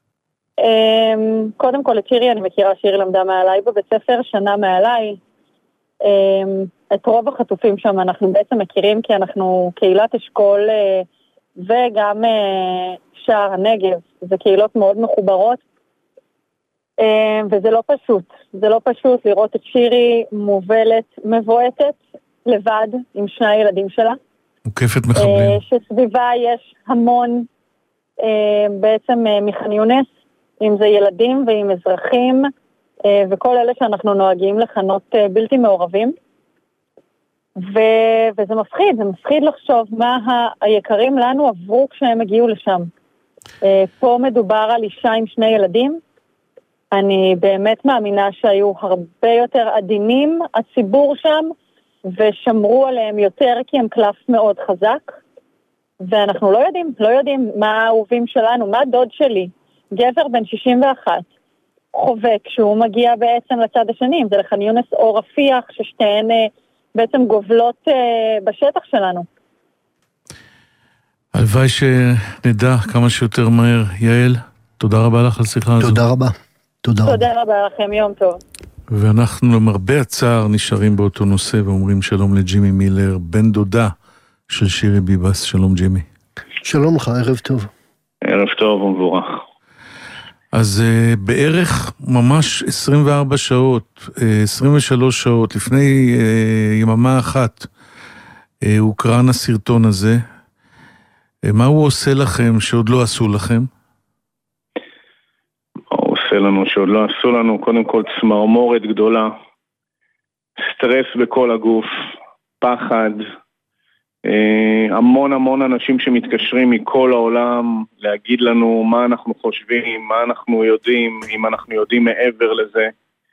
Speaker 5: קודם כל את שירי אני מכירה, שירי למדה מעליי בבית ספר, שנה מעליי. את רוב החטופים שם אנחנו בעצם מכירים, כי אנחנו קהילת אשכול וגם שער הנגב, זה קהילות מאוד מחוברות, וזה לא פשוט. זה לא פשוט לראות את שירי מובלת, מבועטת, לבד עם שני הילדים שלה.
Speaker 3: מוקפת מחבלים.
Speaker 5: שסביבה יש המון בעצם מח'אן יונס, אם זה ילדים ועם אזרחים, וכל אלה שאנחנו נוהגים לכנות בלתי מעורבים. וזה מפחיד, זה מפחיד לחשוב מה היקרים לנו עברו כשהם הגיעו לשם. פה מדובר על אישה עם שני ילדים. אני באמת מאמינה שהיו הרבה יותר עדינים הציבור שם, ושמרו עליהם יותר כי הם קלף מאוד חזק. ואנחנו לא יודעים מה האהובים שלנו, מה דוד שלי, גבר בן 61, חווה כשהוא מגיע בעצם לצד השני, אם זה לח'אן יונס או רפיח, ששתיהן בעצם גובלות בשטח שלנו.
Speaker 3: הלוואי שנדע כמה שיותר מהר. יעל, תודה רבה לך על שיחה הזו.
Speaker 1: תודה רבה.
Speaker 5: תודה רבה לכם, יום טוב.
Speaker 3: ואנחנו למרבה הצער נשארים באותו נושא ואומרים שלום לג'ימי מילר, בן דודה של שירי ביבס. שלום ג'ימי.
Speaker 1: שלום לך, ערב טוב.
Speaker 6: ערב טוב ומבורך.
Speaker 3: אז בערך ממש 24 שעות, 23 שעות, לפני יממה אחת, הוקרן הסרטון הזה. מה הוא עושה לכם שעוד לא עשו לכם?
Speaker 6: הוא עושה לנו שעוד לא עשו לנו, קודם כל צמרמורת גדולה, סטרס בכל הגוף, פחד, המון אנשים שמתקשרים מכל העולם להגיד לנו מה אנחנו חושבים, מה אנחנו יודעים, אם אנחנו יודעים מעבר לזה.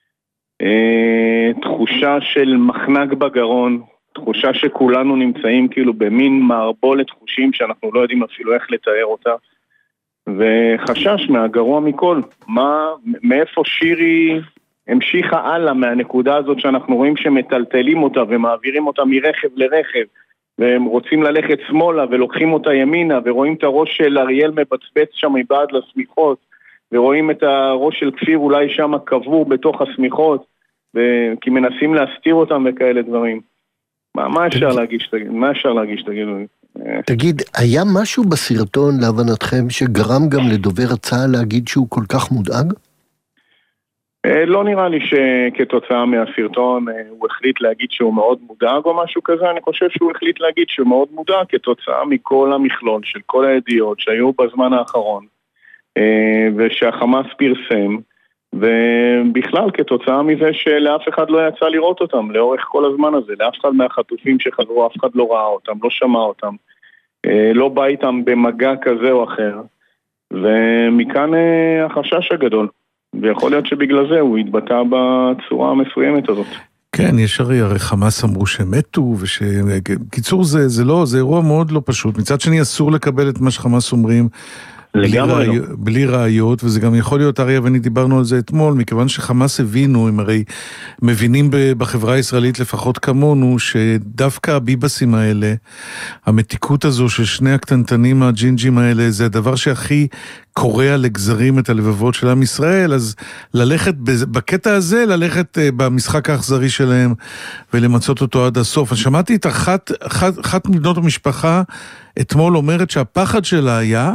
Speaker 6: תחושה של מחנק בגרון, תחושה שכולנו נמצאים כאילו במין מערבולת חושים שאנחנו לא יודעים אפילו איך לתאר אותה, וחשש מהגרוע מכל, מאיפה שירי המשיכה הלאה מהנקודה הזאת שאנחנו רואים שמטלטלים אותה ומעבירים אותה מרכב לרכב, והם רוצים ללכת שמאלה ולוקחים אותה ימינה, ורואים את הראש של אריאל מבצבץ שם מבעד לסמיכות, ורואים את הראש של כפיר אולי שם קבור בתוך הסמיכות, כי מנסים להסתיר אותם וכאלה דברים. מה אפשר להגיש, תגידו?
Speaker 1: תגיד, היה משהו בסרטון להבנתכם שגרם גם לדובר צה"ל להגיד שהוא כל כך מודאג?
Speaker 6: לא נראה לי שכתוצאה מהסרטון הוא החליט להגיד שהוא מאוד מודאג או משהו כזה. אני חושב שהוא החליט להגיד שהוא מאוד מודאג כתוצאה מכל המכלול של כל הידיעות שהיו בזמן האחרון ושהחמאס פרסם, ובכלל כתוצאה מזה שלאף אחד לא יצא לראות אותם לאורך כל הזמן הזה, לאף אחד מהחטופים שחזרו, אף אחד לא ראה אותם, לא שמע אותם, לא בא איתם במגע כזה או אחר, ומכאן החשש הגדול, ויכול להיות שבגלל זה הוא התבטא בצורה המסוימת הזאת.
Speaker 3: כן, יש הרי חמאס אמרו שהם מתו, קיצור זה אירוע מאוד לא פשוט. מצד שני אסור לקבל את מה שחמאס אומרים בלי ראיות, וזה גם יכול להיות, אריה ואני דיברנו על זה אתמול, מכיוון שחמאס הבינו, הם הרי מבינים בחברה הישראלית לפחות כמונו, שדווקא הביבסים האלה, המתיקות הזו של שני הקטנטנים הג'ינג'ים האלה, זה הדבר שהכי קורע לגזרים את הלבבות של עם ישראל, אז ללכת בקטע הזה, ללכת במשחק האכזרי שלהם, ולמצות אותו עד הסוף. אני שמעתי את אחת מבנות המשפחה, אתמול אומרת שהפחד שלה היה,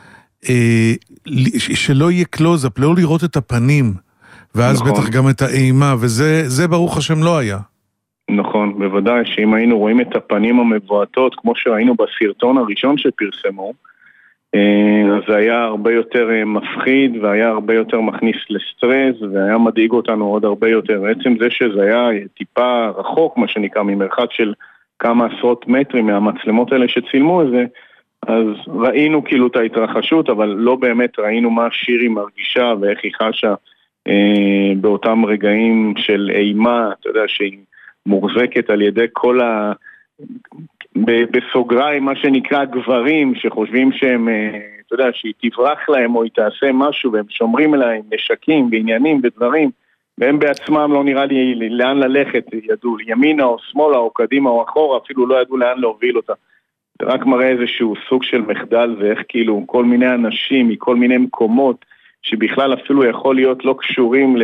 Speaker 3: שלא יהיה קלוזאפ, לא לראות את הפנים, ואז נכון. בטח גם את האימה, וזה ברוך השם לא היה.
Speaker 6: נכון, בוודאי שאם היינו רואים את הפנים המבועטות, כמו שראינו בסרטון הראשון שפרסמו, אז זה היה הרבה יותר מפחיד, והיה הרבה יותר מכניס לסטרס, והיה מדאיג אותנו עוד הרבה יותר. בעצם זה שזה היה טיפה רחוק, מה שנקרא, ממרחק של כמה עשרות מטרים מהמצלמות האלה שצילמו את זה, אז ראינו כאילו את ההתרחשות, אבל לא באמת ראינו מה שירי מרגישה ואיך היא חשה באותם רגעים של אימה, אתה יודע, שהיא מוחזקת על ידי כל בסוגריים, מה שנקרא גברים, שחושבים שהם, אתה יודע, שהיא תברח להם או היא תעשה משהו, והם שומרים להם נשקים ועניינים ודברים, והם בעצמם לא נראה לי לאן ללכת, ידעו ימינה או שמאלה או קדימה או אחורה, אפילו לא ידעו לאן להוביל אותה. זה רק מראה איזשהו סוג של מחדל, ואיך כאילו כל מיני אנשים מכל מיני מקומות, שבכלל אפילו יכול להיות לא קשורים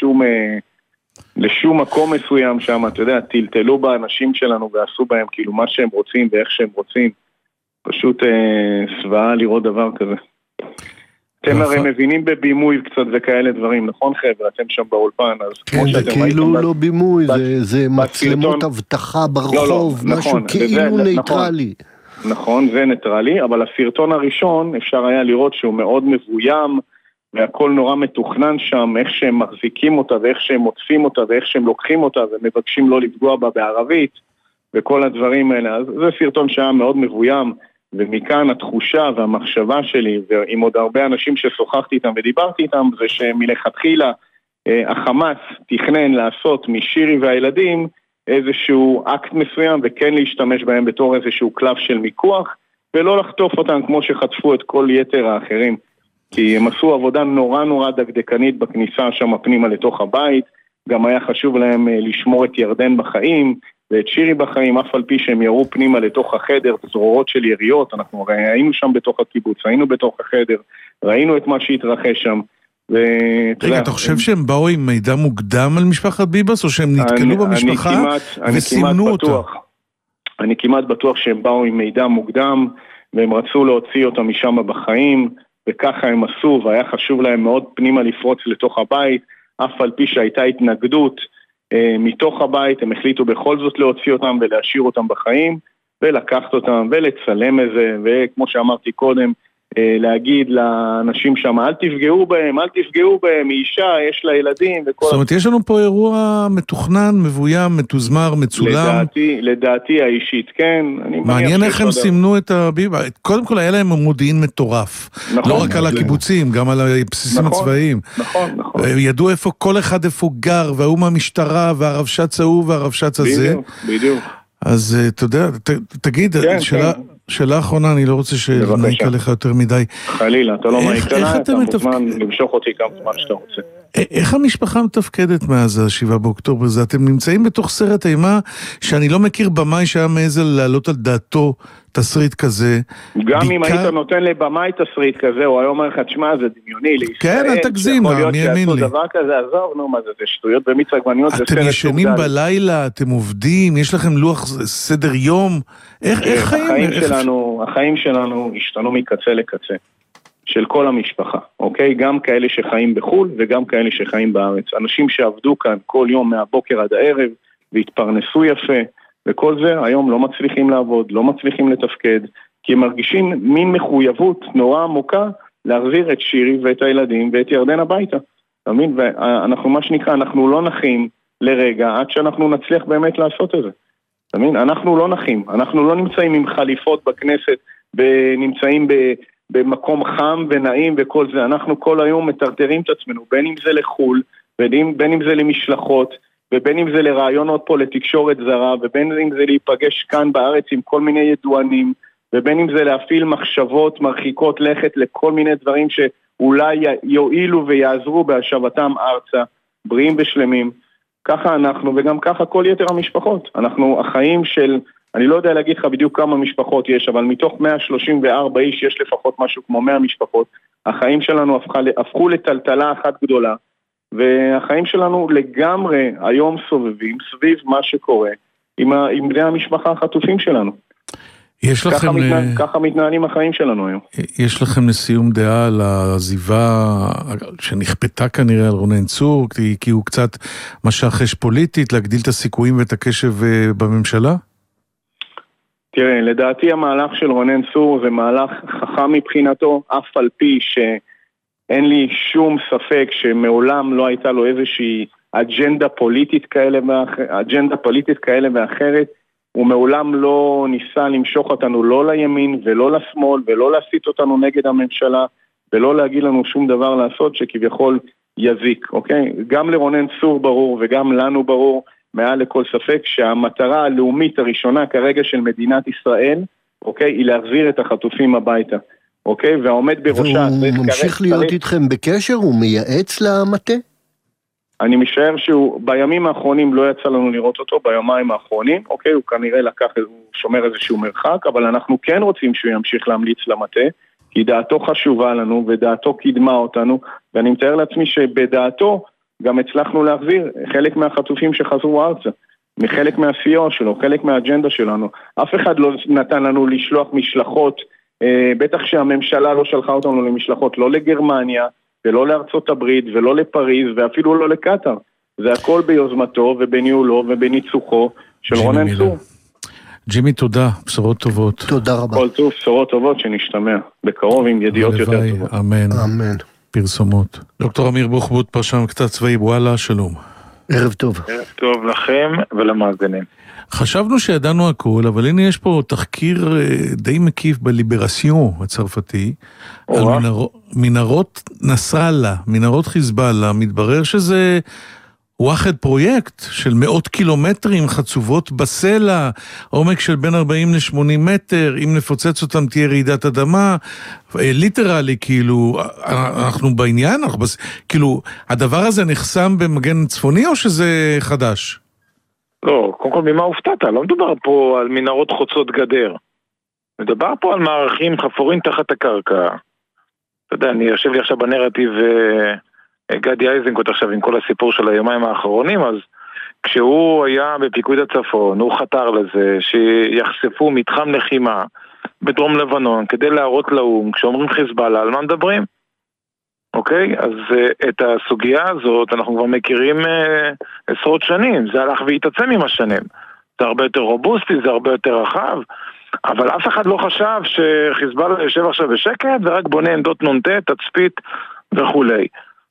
Speaker 6: לשום מקום מסוים שם, אתה יודע, טלטלו באנשים שלנו ועשו בהם כאילו מה שהם רוצים ואיך שהם רוצים. פשוט סבעה לראות דבר כזה. אתם הרי מבינים בבימוי קצת וכאלה דברים, נכון חבר'ה? אתם שם באולפן, אז
Speaker 1: כן, זה כאילו לא בימוי, זה מצלמות הבטחה ברחוב, משהו כאילו ניטרלי.
Speaker 6: נכון, זה ניטרלי, אבל הסרטון הראשון אפשר היה לראות שהוא מאוד מבוים, והכל נורא מתוכנן שם, איך שהם מחזיקים אותה, ואיך שהם עוטפים אותה, ואיך שהם לוקחים אותה, ומבקשים לא לפגוע בה בערבית, וכל הדברים האלה. אז זה סרטון שהיה מאוד מבוים, ומכאן התחושה והמחשבה שלי, ועם עוד הרבה אנשים ששוחחתי איתם ודיברתי איתם, זה שמלכתחילה החמאס תכנן לעשות משירי והילדים איזשהו אקט מסוים, וכן להשתמש בהם בתור איזשהו קלף של מיקוח, ולא לחטוף אותם כמו שחטפו את כל יתר האחרים. כי הם עשו עבודה נורא דקדקנית בכניסה שם הפנימה לתוך הבית, גם היה חשוב להם לשמור את ירדן בחיים, ואת שירי בחיים, אף על פי שהם יראו פנימה לתוך החדר, צרורות של יריות, אנחנו היינו שם בתוך הקיבוץ, היינו בתוך החדר, ראינו את מה שהתרחש שם.
Speaker 3: רגע, אתה חושב שהם באו עם מידע מוקדם על משפחת ביבס, או שהם נתקלו במשפחה וסימנו אותה?
Speaker 6: אני כמעט בטוח שהם באו עם מידע מוקדם, והם רצו להוציא אותה משם בחיים, וככה הם עשו, והיה חשוב להם מאוד פנימה לפרוץ לתוך הבית, אף על פי שהייתה התנגדות מתוך הבית, הם החליטו בכל זאת להוציא אותם ולהשאיר אותם בחיים, ולקחת אותם ולצלם את זה, וכמו שאמרתי קודם, להגיד לאנשים שם, אל תפגעו בהם, היא אישה, יש לה ילדים.
Speaker 3: זאת אומרת, יש לנו פה אירוע מתוכנן, מבוים, מתוזמר, מצולם.
Speaker 6: לדעתי האישית, כן.
Speaker 3: מעניין איך הם סימנו את הביבה. קודם כל היה להם מודיעין מטורף. לא רק על הקיבוצים, גם על הבסיסים הצבאיים.
Speaker 6: נכון.
Speaker 3: ידעו איפה כל אחד איפה גר, והוא מהמשטרה, והרבש"ץ ההוא והרבש"ץ הזה.
Speaker 6: בדיוק.
Speaker 3: אז אתה יודע, תגיד, שאלה אחרונה, אני לא רוצה שנעיק עליך יותר מדי.
Speaker 6: חלילה, אתה לא מעיק עליי, אתה מוזמן למשוך אותי כמה זמן שאתה רוצה.
Speaker 3: איך המשפחה מתפקדת מאז 7 באוקטובר הזה? אתם נמצאים בתוך סרט אימה שאני לא מכיר במאי שהיה מאיזה לעלות על דעתו תסריט כזה.
Speaker 6: גם אם היית נותן לבמאי תסריט כזה, הוא היה אומר לך, תשמע, זה דמיוני לישראל.
Speaker 3: כן, אל תגזים, מימין לי.
Speaker 6: דבר כזה, עזוב, נו, מה זה שטויות במיץ עגבניות, זה סרט
Speaker 3: אתם ישנים בלילה, אתם עובדים, יש לכם לוח סדר יום. איך חיים?
Speaker 6: החיים שלנו השתנו מקצה לקצה. של כל המשפחה, אוקיי? גם כאלה שחיים בחול וגם כאלה שחיים בארץ. אנשים שעבדו כאן כל יום מהבוקר עד הערב והתפרנסו יפה, וכל זה היום לא מצליחים לעבוד, לא מצליחים לתפקד, כי הם מרגישים מין מחויבות נורא עמוקה להחזיר את שירי ואת הילדים ואת ירדן הביתה. אתה מבין? ואנחנו מה שנקרא, אנחנו לא נחים לרגע עד שאנחנו נצליח באמת לעשות את זה. אתה מבין? אנחנו לא נחים, אנחנו לא נמצאים עם חליפות בכנסת ונמצאים במקום חם ונעים וכל זה, אנחנו כל היום מטרטרים את עצמנו, בין אם זה לחול, בין אם זה למשלחות, ובין אם זה לרעיונות פה לתקשורת זרה, ובין אם זה להיפגש כאן בארץ עם כל מיני ידוענים, ובין אם זה להפעיל מחשבות מרחיקות לכת לכל מיני דברים שאולי יועילו ויעזרו בהשבתם ארצה, בריאים ושלמים. ככה אנחנו, וגם ככה כל יתר המשפחות. אנחנו החיים של... אני לא יודע להגיד לך בדיוק כמה משפחות יש, אבל מתוך 134 איש יש לפחות משהו כמו 100 משפחות. החיים שלנו הפכו לטלטלה אחת גדולה, והחיים שלנו לגמרי היום סובבים סביב מה שקורה עם בני המשפחה החטופים שלנו. ככה מתנהלים החיים שלנו היום.
Speaker 3: יש לכם לסיום דעה על העזיבה שנכפתה כנראה על רונן צור, כי הוא קצת משך אש פוליטית, להגדיל את הסיכויים ואת הקשב בממשלה?
Speaker 6: תראה, לדעתי המהלך של רונן צור זה מהלך חכם מבחינתו, אף על פי שאין לי שום ספק שמעולם לא הייתה לו איזושהי אג'נדה פוליטית כאלה ואחרת, הוא מעולם לא ניסה למשוך אותנו לא לימין ולא לשמאל ולא להסיט אותנו נגד הממשלה ולא להגיד לנו שום דבר לעשות שכביכול יזיק, אוקיי? גם לרונן צור ברור וגם לנו ברור מעל לכל ספק שהמטרה הלאומית הראשונה כרגע של מדינת ישראל, אוקיי, היא להחזיר את החטופים הביתה, אוקיי? והעומד בראשה...
Speaker 1: והוא ממשיך להיות איתכם בקשר? הוא מייעץ למטה?
Speaker 6: אני משער שהוא בימים האחרונים לא יצא לנו לראות אותו, ביומיים האחרונים, אוקיי, הוא כנראה הוא שומר איזשהו מרחק, אבל אנחנו כן רוצים שהוא ימשיך להמליץ למטה, כי דעתו חשובה לנו ודעתו קידמה אותנו, ואני מתאר לעצמי שבדעתו גם הצלחנו להחזיר חלק מהחטופים שחזרו ארצה, מחלק מהסיוע שלו, חלק מהאג'נדה שלנו. אף אחד לא נתן לנו לשלוח משלחות, בטח שהממשלה לא שלחה אותנו למשלחות, לא לגרמניה, ולא לארצות הברית, ולא לפריז, ואפילו לא לקטר. זה הכל ביוזמתו ובניהולו ובניצוחו של רונן צור.
Speaker 3: ג'ימי, תודה, בשורות טובות.
Speaker 1: תודה רבה.
Speaker 6: כל טוב, בשורות טובות שנשתמע בקרוב עם ידיעות יותר טובות.
Speaker 3: אמן.
Speaker 1: אמן.
Speaker 3: פרסומות. דוקטור אמיר בוחבוט, פרשן קצת צבאי, וואלה, שלום.
Speaker 1: ערב טוב.
Speaker 7: ערב טוב לכם ולמאזינים.
Speaker 3: חשבנו שידענו הכל, אבל הנה יש פה תחקיר די מקיף בליברסיון הצרפתי, על מנהרות נסראללה, מנהרות חיזבאללה. מתברר שזה וואחד פרויקט של מאות קילומטרים, חצובות בסלע, עומק של בין 40 ל-80 מטר, אם נפוצץ אותם תהיה רעידת אדמה, ליטרלי, כאילו, אנחנו בעניין, כאילו, הדבר הזה נחסם במגן צפוני או שזה חדש?
Speaker 7: לא, קודם כל ממה הופתעת? לא מדובר פה על מנהרות חוצות גדר. מדובר פה על מערכים חפורים תחת הקרקע. אתה יודע, אני יושב לי עכשיו בנרטיב גדי אייזנקוט עכשיו עם כל הסיפור של היומיים האחרונים, אז כשהוא היה בפיקוד הצפון, הוא חתר לזה שיחשפו מתחם לחימה בדרום לבנון כדי להראות לאום, כשאומרים חיזבאללה, על מה מדברים? אוקיי? אז את הסוגיה הזאת אנחנו כבר מכירים עשרות שנים, זה הלך והתעצם עם השנים. זה הרבה יותר רובוסטי, זה הרבה יותר רחב, אבל אף אחד לא חשב שחיזבאללה יושב עכשיו בשקט ורק בונה עמדות נונטט, תצפית וכולי.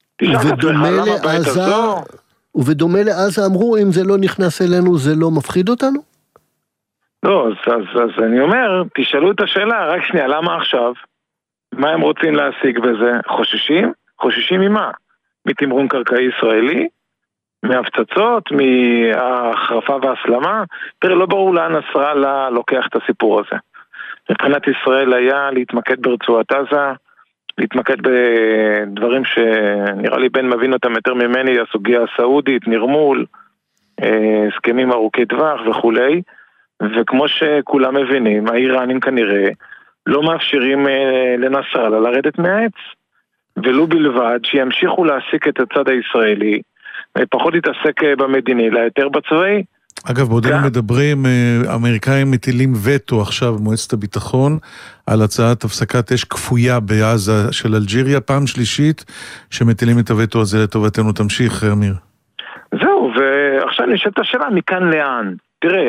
Speaker 1: ובדומה לעזה אמרו, אם זה לא נכנס אלינו זה לא מפחיד אותנו?
Speaker 7: לא, אז אני אומר, תשאלו את השאלה, רק שנייה, למה עכשיו? מה הם רוצים להשיג בזה? חוששים? חוששים ממה? מתמרון קרקעי ישראלי? מהפצצות? מהחרפה והסלמה? תראה, לא ברור לאן נסראללה לוקח את הסיפור הזה. מבחינת ישראל היה להתמקד ברצועת עזה, להתמקד בדברים שנראה לי בן מבין אותם יותר ממני, הסוגיה הסעודית, נרמול, הסכמים ארוכי טווח וכולי, וכמו שכולם מבינים, האיראנים כנראה לא מאפשרים לנסראללה לרדת מהעץ, ולו בלבד שימשיכו להעסיק את הצד הישראלי, פחות להתעסק במדיני, אלא יותר בצבאי.
Speaker 3: אגב, בעודנו מדברים, האמריקאים מטילים וטו עכשיו במועצת הביטחון על הצעת הפסקת אש כפויה בעזה של אלג'יריה, פעם שלישית שמטילים את הווטו הזה לטובתנו. תמשיך, אמיר.
Speaker 7: זהו, ועכשיו נשאלת השאלה, מכאן לאן? תראה,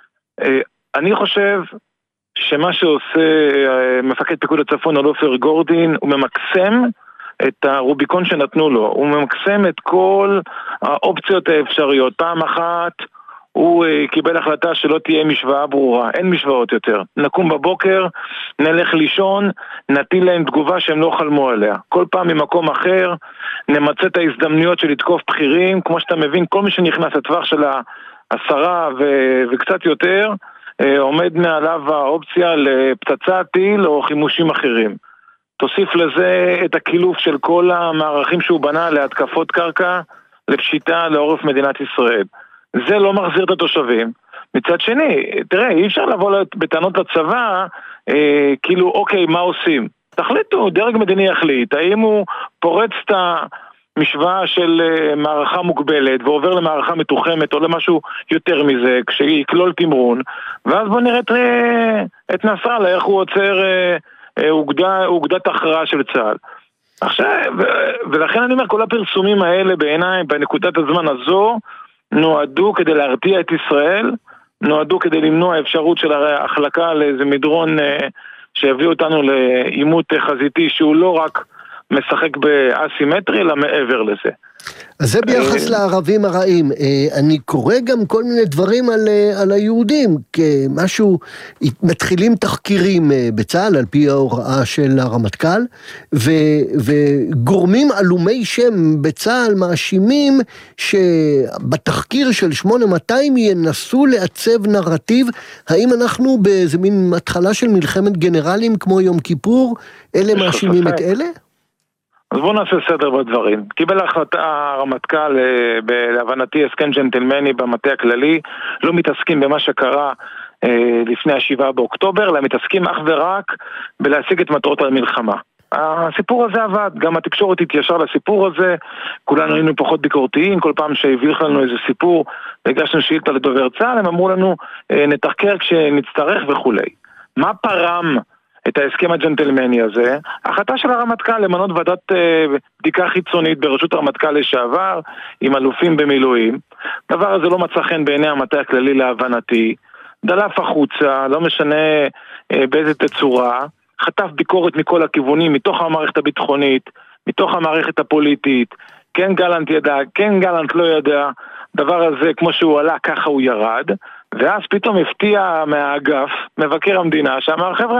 Speaker 7: אני חושב שמה שעושה מפקד פיקוד הצפון עופר גורדין, הוא ממקסם את הרוביקון שנתנו לו, הוא ממקסם את כל האופציות האפשריות. פעם אחת הוא קיבל החלטה שלא תהיה משוואה ברורה, אין משוואות יותר. נקום בבוקר, נלך לישון, נטיל להם תגובה שהם לא חלמו עליה. כל פעם ממקום אחר, נמצא את ההזדמנויות של לתקוף בחירים, כמו שאתה מבין, כל מי שנכנס לטווח של 10 וקצת יותר, עומד מעליו האופציה לפצצת טיל או חימושים אחרים. תוסיף לזה את הקילוף של כל המערכים שהוא בנה להתקפות קרקע, לפשיטה לעורף מדינת ישראל. זה לא מחזיר את התושבים. מצד שני, תראה, אי אפשר לבוא בטענות לצבא, כאילו, אוקיי, מה עושים? תחליטו, דרג מדיני יחליט, האם הוא פורץ את המשוואה של מערכה מוגבלת, ועובר למערכה מתוחמת, או למשהו יותר מזה, כשיקלול תמרון, ואז בוא נראה את נסראללה, איך הוא עוצר אוגדת הכרעה של צה"ל. עכשיו, ולכן אני אומר, כל הפרסומים האלה בעיניי, בנקודת הזמן הזו, נועדו כדי להרתיע את ישראל, נועדו כדי למנוע אפשרות של החלקה לאיזה מדרון שהביא אותנו לעימות חזיתי שהוא לא רק משחק באסימטרי, אלא מעבר לזה.
Speaker 1: אז זה ביחס לערבים הרעים. אני קורא גם כל מיני דברים על היהודים, כמשהו, מתחילים תחקירים בצה"ל, על פי ההוראה של הרמטכ"ל, וגורמים עלומי שם בצה"ל מאשימים שבתחקיר של 8200 ינסו לעצב נרטיב, האם אנחנו באיזה מין התחלה של מלחמת גנרלים כמו יום כיפור, אלה מאשימים את אלה?
Speaker 7: אז בואו נעשה סדר בדברים. קיבל החלטה הרמטכ"ל, להבנתי הסכם ג'נטלמני במטה הכללי, לא מתעסקים במה שקרה לפני 7 באוקטובר, אלא מתעסקים אך ורק בלהשיג את מטרות המלחמה. הסיפור הזה עבד, גם התקשורת התיישר לסיפור הזה, כולנו היינו פחות ביקורתיים, כל פעם שהביך לנו איזה סיפור, והגשנו שאילתה לדובר צה"ל, הם אמרו לנו נתחקר כשנצטרך וכולי. מה פרם את ההסכם הג'נטלמני הזה? החלטה של הרמטכ"ל למנות ועדת בדיקה חיצונית בראשות הרמטכ"ל לשעבר, עם אלופים במילואים. דבר הזה לא מצא חן בעיני המטה הכללי להבנתי, דלף החוצה, לא משנה באיזה תצורה, חטף ביקורת מכל הכיוונים, מתוך המערכת הביטחונית, מתוך המערכת הפוליטית, כן גלנט ידע, כן גלנט לא ידע, דבר הזה כמו שהוא עלה ככה הוא ירד, ואז פתאום הפתיע מהאגף, מבקר המדינה, שאמר חבר'ה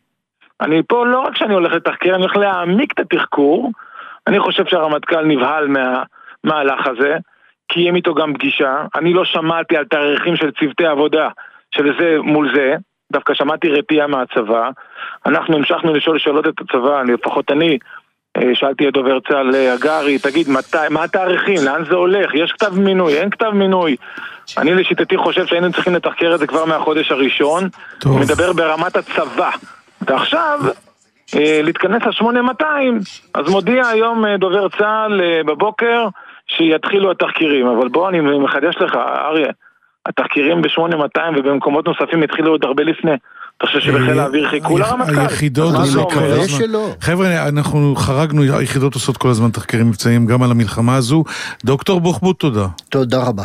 Speaker 7: אני פה לא רק שאני הולך לתחקר, אני הולך להעמיק את התחקור, אני חושב שהרמטכ"ל נבהל מהמהלך הזה, קיים איתו גם פגישה, אני לא שמעתי על תאריכים של צוותי עבודה, של זה מול זה, דווקא שמעתי רתיעה מהצבא, אנחנו המשכנו לשאול שאלות את הצבא, לפחות אני שאלתי את דובר צה"ל הגרי, תגיד מה התאריכים, לאן זה הולך, יש כתב מינוי, אין כתב מינוי, אני לשיטתי חושב שהיינו צריכים לתחקר את זה כבר מהחודש הראשון, מדבר ברמת הצבא, ועכשיו להתכנס ל-8200, אז מודיע היום דובר צה"ל בבוקר שיתחילו התחקירים, אבל בוא אני מחדש לך אריה, התחקירים ב-8200 ובמקומות נוספים התחילו עוד הרבה לפני. אתה חושב שבחיל האוויר חיכו לרמטכ"ל?
Speaker 3: היחידות עושות כל הזמן. חבר'ה, אנחנו חרגנו, היחידות עושות כל הזמן תחקירים מבצעיים גם על המלחמה הזו. דוקטור בוחבוט, תודה.
Speaker 1: תודה רבה.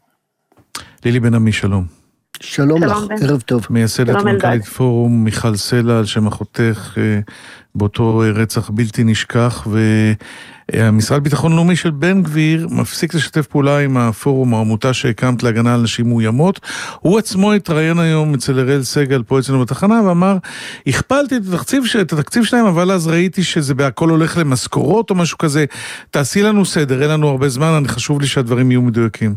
Speaker 3: לילי בן עמי, שלום.
Speaker 1: שלום לך, ערב טוב.
Speaker 3: מייסדת מנכ"לית פורום מיכל סלע על שם אחותך באותו רצח בלתי נשכח, והמשרד לביטחון לאומי של בן גביר מפסיק לשתף פעולה עם הפורום, העמותה שהקמת להגנה על נשים מאוימות. הוא עצמו התראיין היום אצל אראל סגל פה אצלנו בתחנה ואמר, הכפלתי את התקציב שלהם, אבל אז ראיתי שזה בהכל הולך למשכורות או משהו כזה. תעשי לנו סדר, אין לנו הרבה זמן, חשוב לי שהדברים יהיו מדויקים.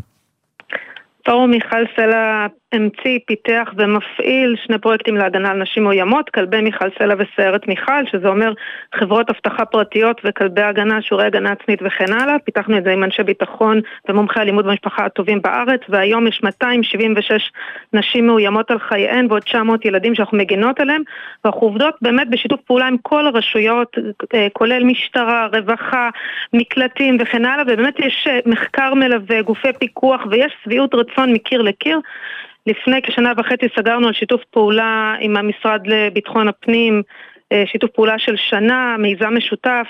Speaker 8: פורום מיכל סלע המציא, פיתח ומפעיל 2 פרויקטים להגנה על נשים מאוימות, כלבי מיכל סלע וסיירת מיכל, שזה אומר חברות אבטחה פרטיות וכלבי הגנה, שיעורי הגנה עצמית וכן הלאה. פיתחנו את זה עם אנשי ביטחון ומומחי אלימות במשפחה הטובים בארץ, והיום יש 276 נשים מאוימות על חייהן ועוד 900 ילדים שאנחנו מגינות עליהם, ואנחנו עובדות באמת בשיתוף פעולה עם כל הרשויות, כולל משטרה, רווחה, מקלטים וכן הלאה, ובאמת יש מחקר מלווה, גופי פיקוח, ויש סביעות רצון מקיר לקיר. לפני כשנה וחצי סגרנו על שיתוף פעולה עם המשרד לביטחון הפנים, שיתוף פעולה של שנה, מיזם משותף,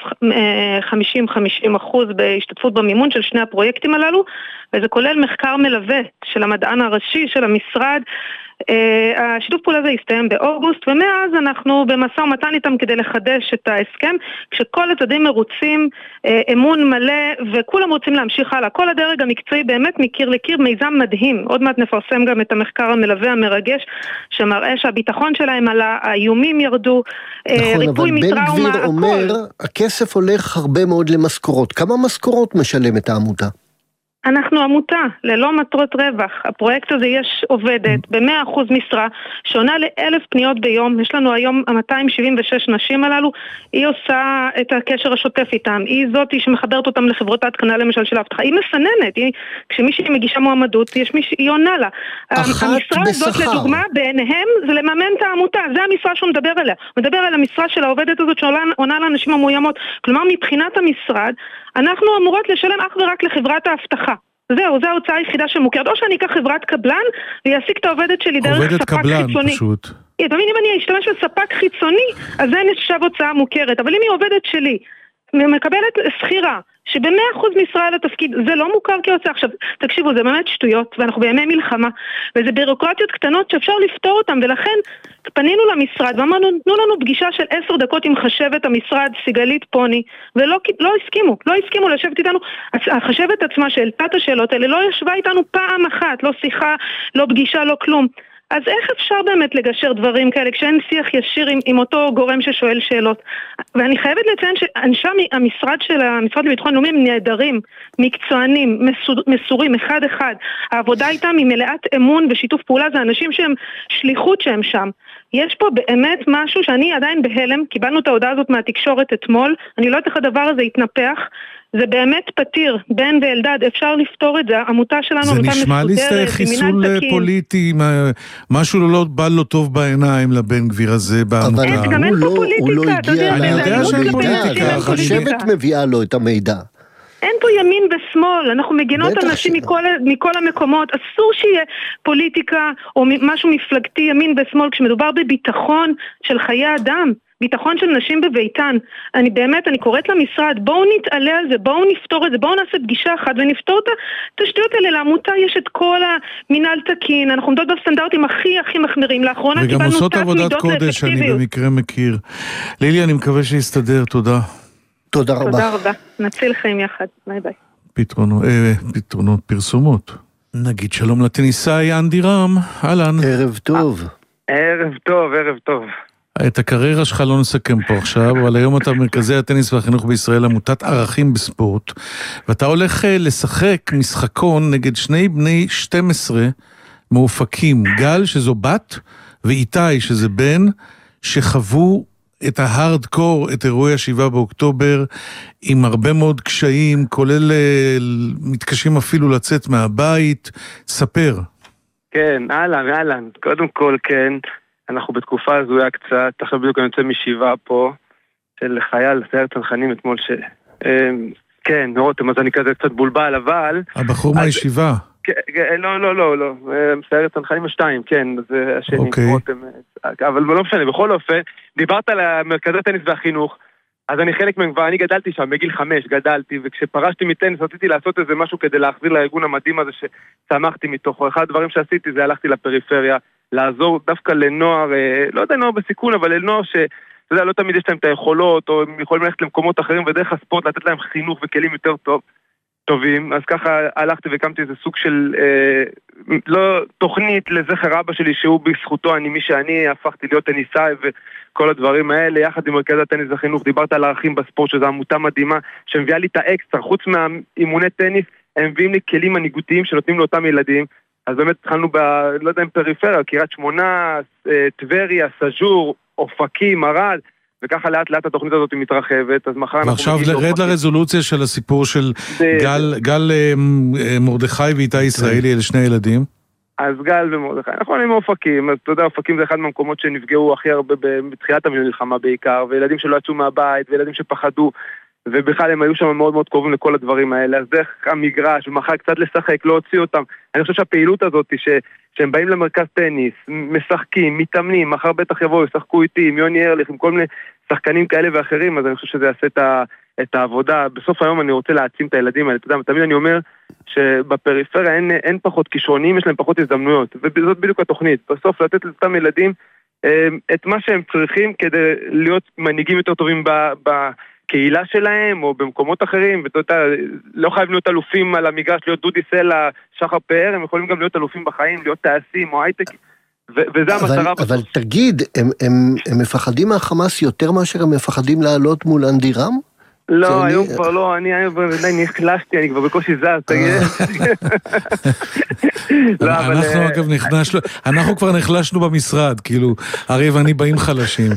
Speaker 8: 50-50% בהשתתפות במימון של 2 הפרויקטים הללו, וזה כולל מחקר מלווה של המדען הראשי של המשרד. השיתוף פעולה הזה יסתיים באוגוסט, ומאז אנחנו במשא ומתן איתם כדי לחדש את ההסכם, כשכל הצדדים מרוצים, אמון מלא, וכולם רוצים להמשיך הלאה. כל הדרג המקצועי באמת מקיר לקיר, מיזם מדהים. עוד מעט נפרסם גם את המחקר המלווה המרגש, שמראה שהביטחון שלהם על האיומים ירדו, ריפוי מטראומה, הכל.
Speaker 1: אבל בן גביר אומר, הכסף הולך הרבה מאוד למשכורות. כמה משכורות משלמת העמותה?
Speaker 8: אנחנו עמותה, ללא מטרות רווח. הפרויקט הזה יש עובדת ב-100% משרה, שעונה ל1,000 פניות ביום. יש לנו היום 276 נשים הללו. היא עושה את הקשר השוטף איתם. היא זאת שמחברת אותם לחברות ההתקנה למשל של ההבטחה. היא מסננת. כשמישהי מגישה מועמדות, היא עונה לה. המשרה הזאת לדוגמה, בעיניהם, זה לממן את העמותה. זה המשרה שהוא מדבר עליה. הוא מדבר על המשרה של העובדת הזאת שעונה לאנשים המאוימות. כלומר, מבחינת המשרד, אנחנו אמורות לשלם אך ורק לחברת ההבטחה. זהו, זו ההוצאה היחידה שמוכרת. או שאני אקח חברת קבלן ויעסיק את העובדת שלי דרך ספק חיצוני. עובדת קבלן פשוט. אם אני אשתמש בספק חיצוני, אז זה נחשב הוצאה מוכרת. אבל אם היא עובדת שלי, מקבלת סחירה, שב100% משרה על התפקיד, זה לא מוכר כהוצאה. עכשיו, תקשיבו, זה באמת שטויות, ואנחנו בימי מלחמה, וזה בירוקרטיות קטנות שאפשר לפתור אותן, ולכן פנינו למשרד, ואמרנו, תנו לנו פגישה של 10 דקות עם חשבת המשרד, סיגלית פוני, ולא הסכימו לשבת איתנו. החשבת עצמה שהעלתה את השאלות האלה, לא ישבה איתנו פעם אחת, לא שיחה, לא פגישה, לא כלום. אז איך אפשר באמת לגשר דברים כאלה כשאין שיח ישיר עם אותו גורם ששואל שאלות? ואני חייבת לציין שאנשי המשרד לביטחון לאומי הם נהדרים, מקצוענים, מסורים, אחד. העבודה איתם היא מלאת אמון ושיתוף פעולה, זה אנשים שהם שליחות שהם שם. יש פה באמת משהו שאני עדיין בהלם, קיבלנו את ההודעה הזאת מהתקשורת אתמול, אני לא יודעת איך הדבר הזה יתנפח, זה באמת פתיר, בן ואלדד, אפשר לפתור את זה, העמותה שלנו,
Speaker 3: זה נשמע לי חיסול פוליטי, משהו לא בא לו טוב בעיניים לבן גביר הזה בעמותה.
Speaker 8: גם אין פה פוליטיקה, אתה יודע,
Speaker 3: אני יודע שאין פוליטיקה,
Speaker 1: החשבת מביאה לו את המידע.
Speaker 8: אין פה ימין ושמאל, אנחנו מגינות אנשים מכל המקומות, אסור שיהיה פוליטיקה או משהו מפלגתי ימין ושמאל, כשמדובר בביטחון של חיי אדם, ביטחון של נשים בביתן. אני קוראת למשרד, בואו נתעלה על זה, בואו נפתור את זה, בואו נעשה פגישה אחת ונפתור את התשתיות האלה. לעמותה יש את כל המינהל תקין, אנחנו עומדות בסטנדרטים הכי מחמירים. לאחרונה
Speaker 3: וגם עושות עבודת קודש, אני במקרה מכיר. לילי, אני מקווה שיסתדר, תודה.
Speaker 1: תודה רבה.
Speaker 8: תודה רבה, נציל חיים יחד, ביי ביי.
Speaker 3: פתרונות, פרסומות. נגיד שלום לטניסאי אנדי רם, אהלן.
Speaker 1: ערב טוב.
Speaker 9: ערב טוב, ערב טוב.
Speaker 3: את הקריירה שלך לא נסכם פה עכשיו, אבל היום אתה במרכזי הטניס והחינוך בישראל, עמותת ערכים בספורט, ואתה הולך לשחק משחקון נגד שני בני 12 מאופקים, גל שזו בת ואיתי שזה בן, שחוו את ההארדקור, את אירועי 7 באוקטובר, עם הרבה מאוד קשיים, כולל מתקשים אפילו לצאת מהבית. ספר.
Speaker 9: כן, אהלן. קודם כל, כן, אנחנו בתקופה הזויה קצת, עכשיו בדיוק אני יוצא משבעה פה, של חייל, סיירת צנחנים אתמול כן, רותם, אז אני כזה קצת בולבל, אבל... הבחור
Speaker 3: מהישיבה.
Speaker 9: לא, סיירת צנחנים 2, כן, זה השני, רותם, אבל לא משנה, בכל אופן, דיברת על מרכזי הטניס והחינוך, אז אני חלק מהם כבר, אני גדלתי שם, בגיל 5 גדלתי, וכשפרשתי מטניס רציתי לעשות איזה משהו כדי להחזיר לארגון המדהים הזה שצמחתי מתוכו. אחד הדברים שעשיתי זה הלכתי לפריפריה, לעזור דווקא לנוער, לא יודע נוער בסיכון, אבל לנוער אתה יודע, לא תמיד יש להם את היכולות, או הם יכולים ללכת למקומות אחרים, ודרך הספורט לתת להם חינוך וכלים יותר טובים. אז ככה הלכתי והקמתי איזה סוג של, לא תוכנית לזכר אבא שלי, שהוא בזכותו אני מי שאני, הפכתי להיות טניסאי וכל הדברים האלה, יחד עם מרכז הטניס והחינוך. דיברת על ערכים בספורט, שזו עמותה מדהימה, שמביאה לי את האקסטרה, חוץ מהאימוני טניס, הם מביאים לי כלים מנהיגותיים שנותנים לאותם ילדים. אז באמת התחלנו לא יודע אם פריפריה, קריית שמונה, טבריה, סאג'ור, אופקים, ערד, וככה לאט לאט התוכנית הזאת מתרחבת. אז מחר
Speaker 3: ועכשיו רד לרזולוציה של הסיפור של גל מרדכי ואיתי ישראלי, אלה שני ילדים.
Speaker 9: אז גל ומרדכי, נכון, הם אופקים, אז אתה יודע, אופקים זה אחד מהמקומות שנפגעו הכי הרבה בתחילת המלחמה בעיקר, וילדים שלא יצאו מהבית, וילדים שפחדו, ובכלל הם היו שם מאוד מאוד קרובים לכל הדברים האלה, אז דרך המגרש, ומחר קצת לשחק, לא הוציא אותם. אני חושב שהפעילות הזאת, שהם באים למרכז טניס, משחקים, מתאמנים, מחר בטח יבואו, ישחקו איתי, עם יוני ארליך, עם כל מיני שחקנים כאלה ואחרים, אז אני חושב שזה יעשה את העבודה. בסוף היום אני רוצה להעצים את הילדים האלה, אתה יודע, תמיד אני אומר שבפריפריה אין פחות כישרונים, יש להם פחות הזדמנויות, וזאת בדיוק התוכנית. בסוף לתת לאותם ילדים את מה שהם צריכים כדי להיות מנהיגים יותר טובים קהילה שלהם, או במקומות אחרים, ואתה יודע, לא חייבים להיות אלופים על המגרש, להיות דודי סלע, שחר פאר, הם יכולים גם להיות אלופים בחיים, להיות טייסים או הייטק, וזה המטרה.
Speaker 1: אבל תגיד, הם מפחדים מהחמאס יותר מאשר הם מפחדים לעלות מול אנדי רם?
Speaker 9: לא, היום כבר לא, אני נחלשתי, אני כבר בקושי זז, תגיד.
Speaker 3: אנחנו אגב אנחנו כבר נחלשנו במשרד, כאילו, הרי ואני באים חלשים.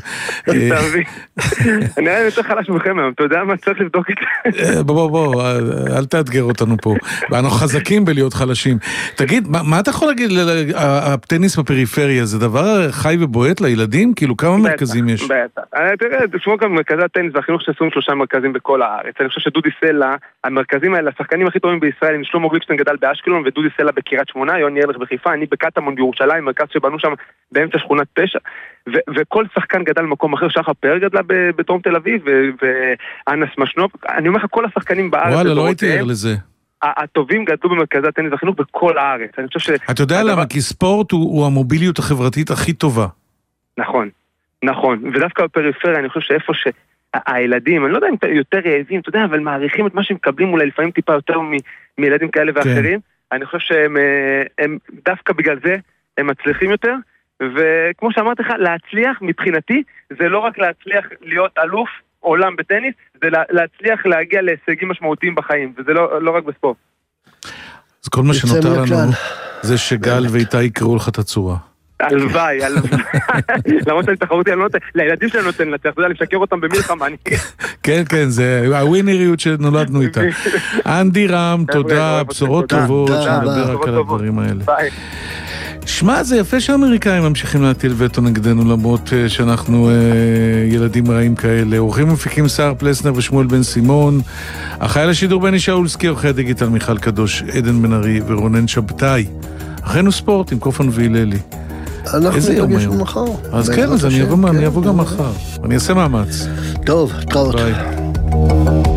Speaker 9: אני היה יותר חלש מכם היום, אתה יודע מה צריך לבדוק את זה?
Speaker 3: בוא, אל תאתגר אותנו פה, אנחנו חזקים בלהיות חלשים. תגיד, מה אתה יכול להגיד, הטניס בפריפריה, זה דבר חי ובועט לילדים? כאילו, כמה מרכזים יש?
Speaker 9: בטח, תראה, תשמעו גם מרכזי הטניס והחינוך של 23 מרכזים בכל הארץ. אני חושב שדודי סלע, המרכזים האלה, השחקנים הכי טובים בישראל, עם שלמה גליקשטיין גדל באשקלון ודודי סלע בקריית שמונה, יוני ארליך בחיפה, אני בקטמון בירושלים, מרכז שבנו שם באמצע שכונת פשע, וכל שחקן גדל במקום אחר, שחר פאר גדלה בדרום תל אביב, ואנס משנוב, אני אומר לך, כל השחקנים בארץ,
Speaker 3: וואלה, לא הייתי ער לזה.
Speaker 9: הטובים גדלו במרכזי הטניס והחינוך בכל הארץ. אני חושב
Speaker 3: אתה יודע למה? כי ספורט הוא המוביליות החברתית הכי טובה.
Speaker 9: נכון, ודווקא בפריפריה אני חושב שאיפה הילדים, אני לא יודע אם יותר רעבים, אתה יודע, אבל מעריכים את מה שהם מקבלים אולי לפעמים טיפה יותר מילדים כאלה ואחרים. אני חושב שהם דווקא בגלל זה הם מצליחים יותר, וכמו שאמרתי לך, להצליח מבחינתי זה לא רק להצליח להיות אלוף עולם בטניס, זה להצליח להגיע להישגים משמעותיים בחיים, וזה לא רק בספורט.
Speaker 3: אז כל מה שנותר לנו זה שגל ואיתי יקראו לך את הצורה.
Speaker 9: הלוואי. למרות שאני תחרותי, לילדים שלנו נותן לצח, אתה יודע, לשקר אותם במלחמה.
Speaker 3: כן, זה הווינריות שנולדנו איתה. אנדי רם, תודה, בשורות טובות, שנדבר רק על הדברים האלה. שמע, זה יפה שהאמריקאים ממשיכים להטיל וטו נגדנו, למרות שאנחנו ילדים רעים כאלה. עורכים ומפיקים שר פלסנר ושמואל בן סימון, החייל השידור בני שאולסקי, עורכי הדיגיטל מיכל קדוש, עדן בן ארי ורונן שבתאי. אחרינו ספורט עם קופן והיללי.
Speaker 1: אנחנו נפגש מחר.
Speaker 3: אז כן, אז אני אבוא גם מחר. אני אעשה מאמץ.
Speaker 1: טוב, תראות.
Speaker 3: ביי.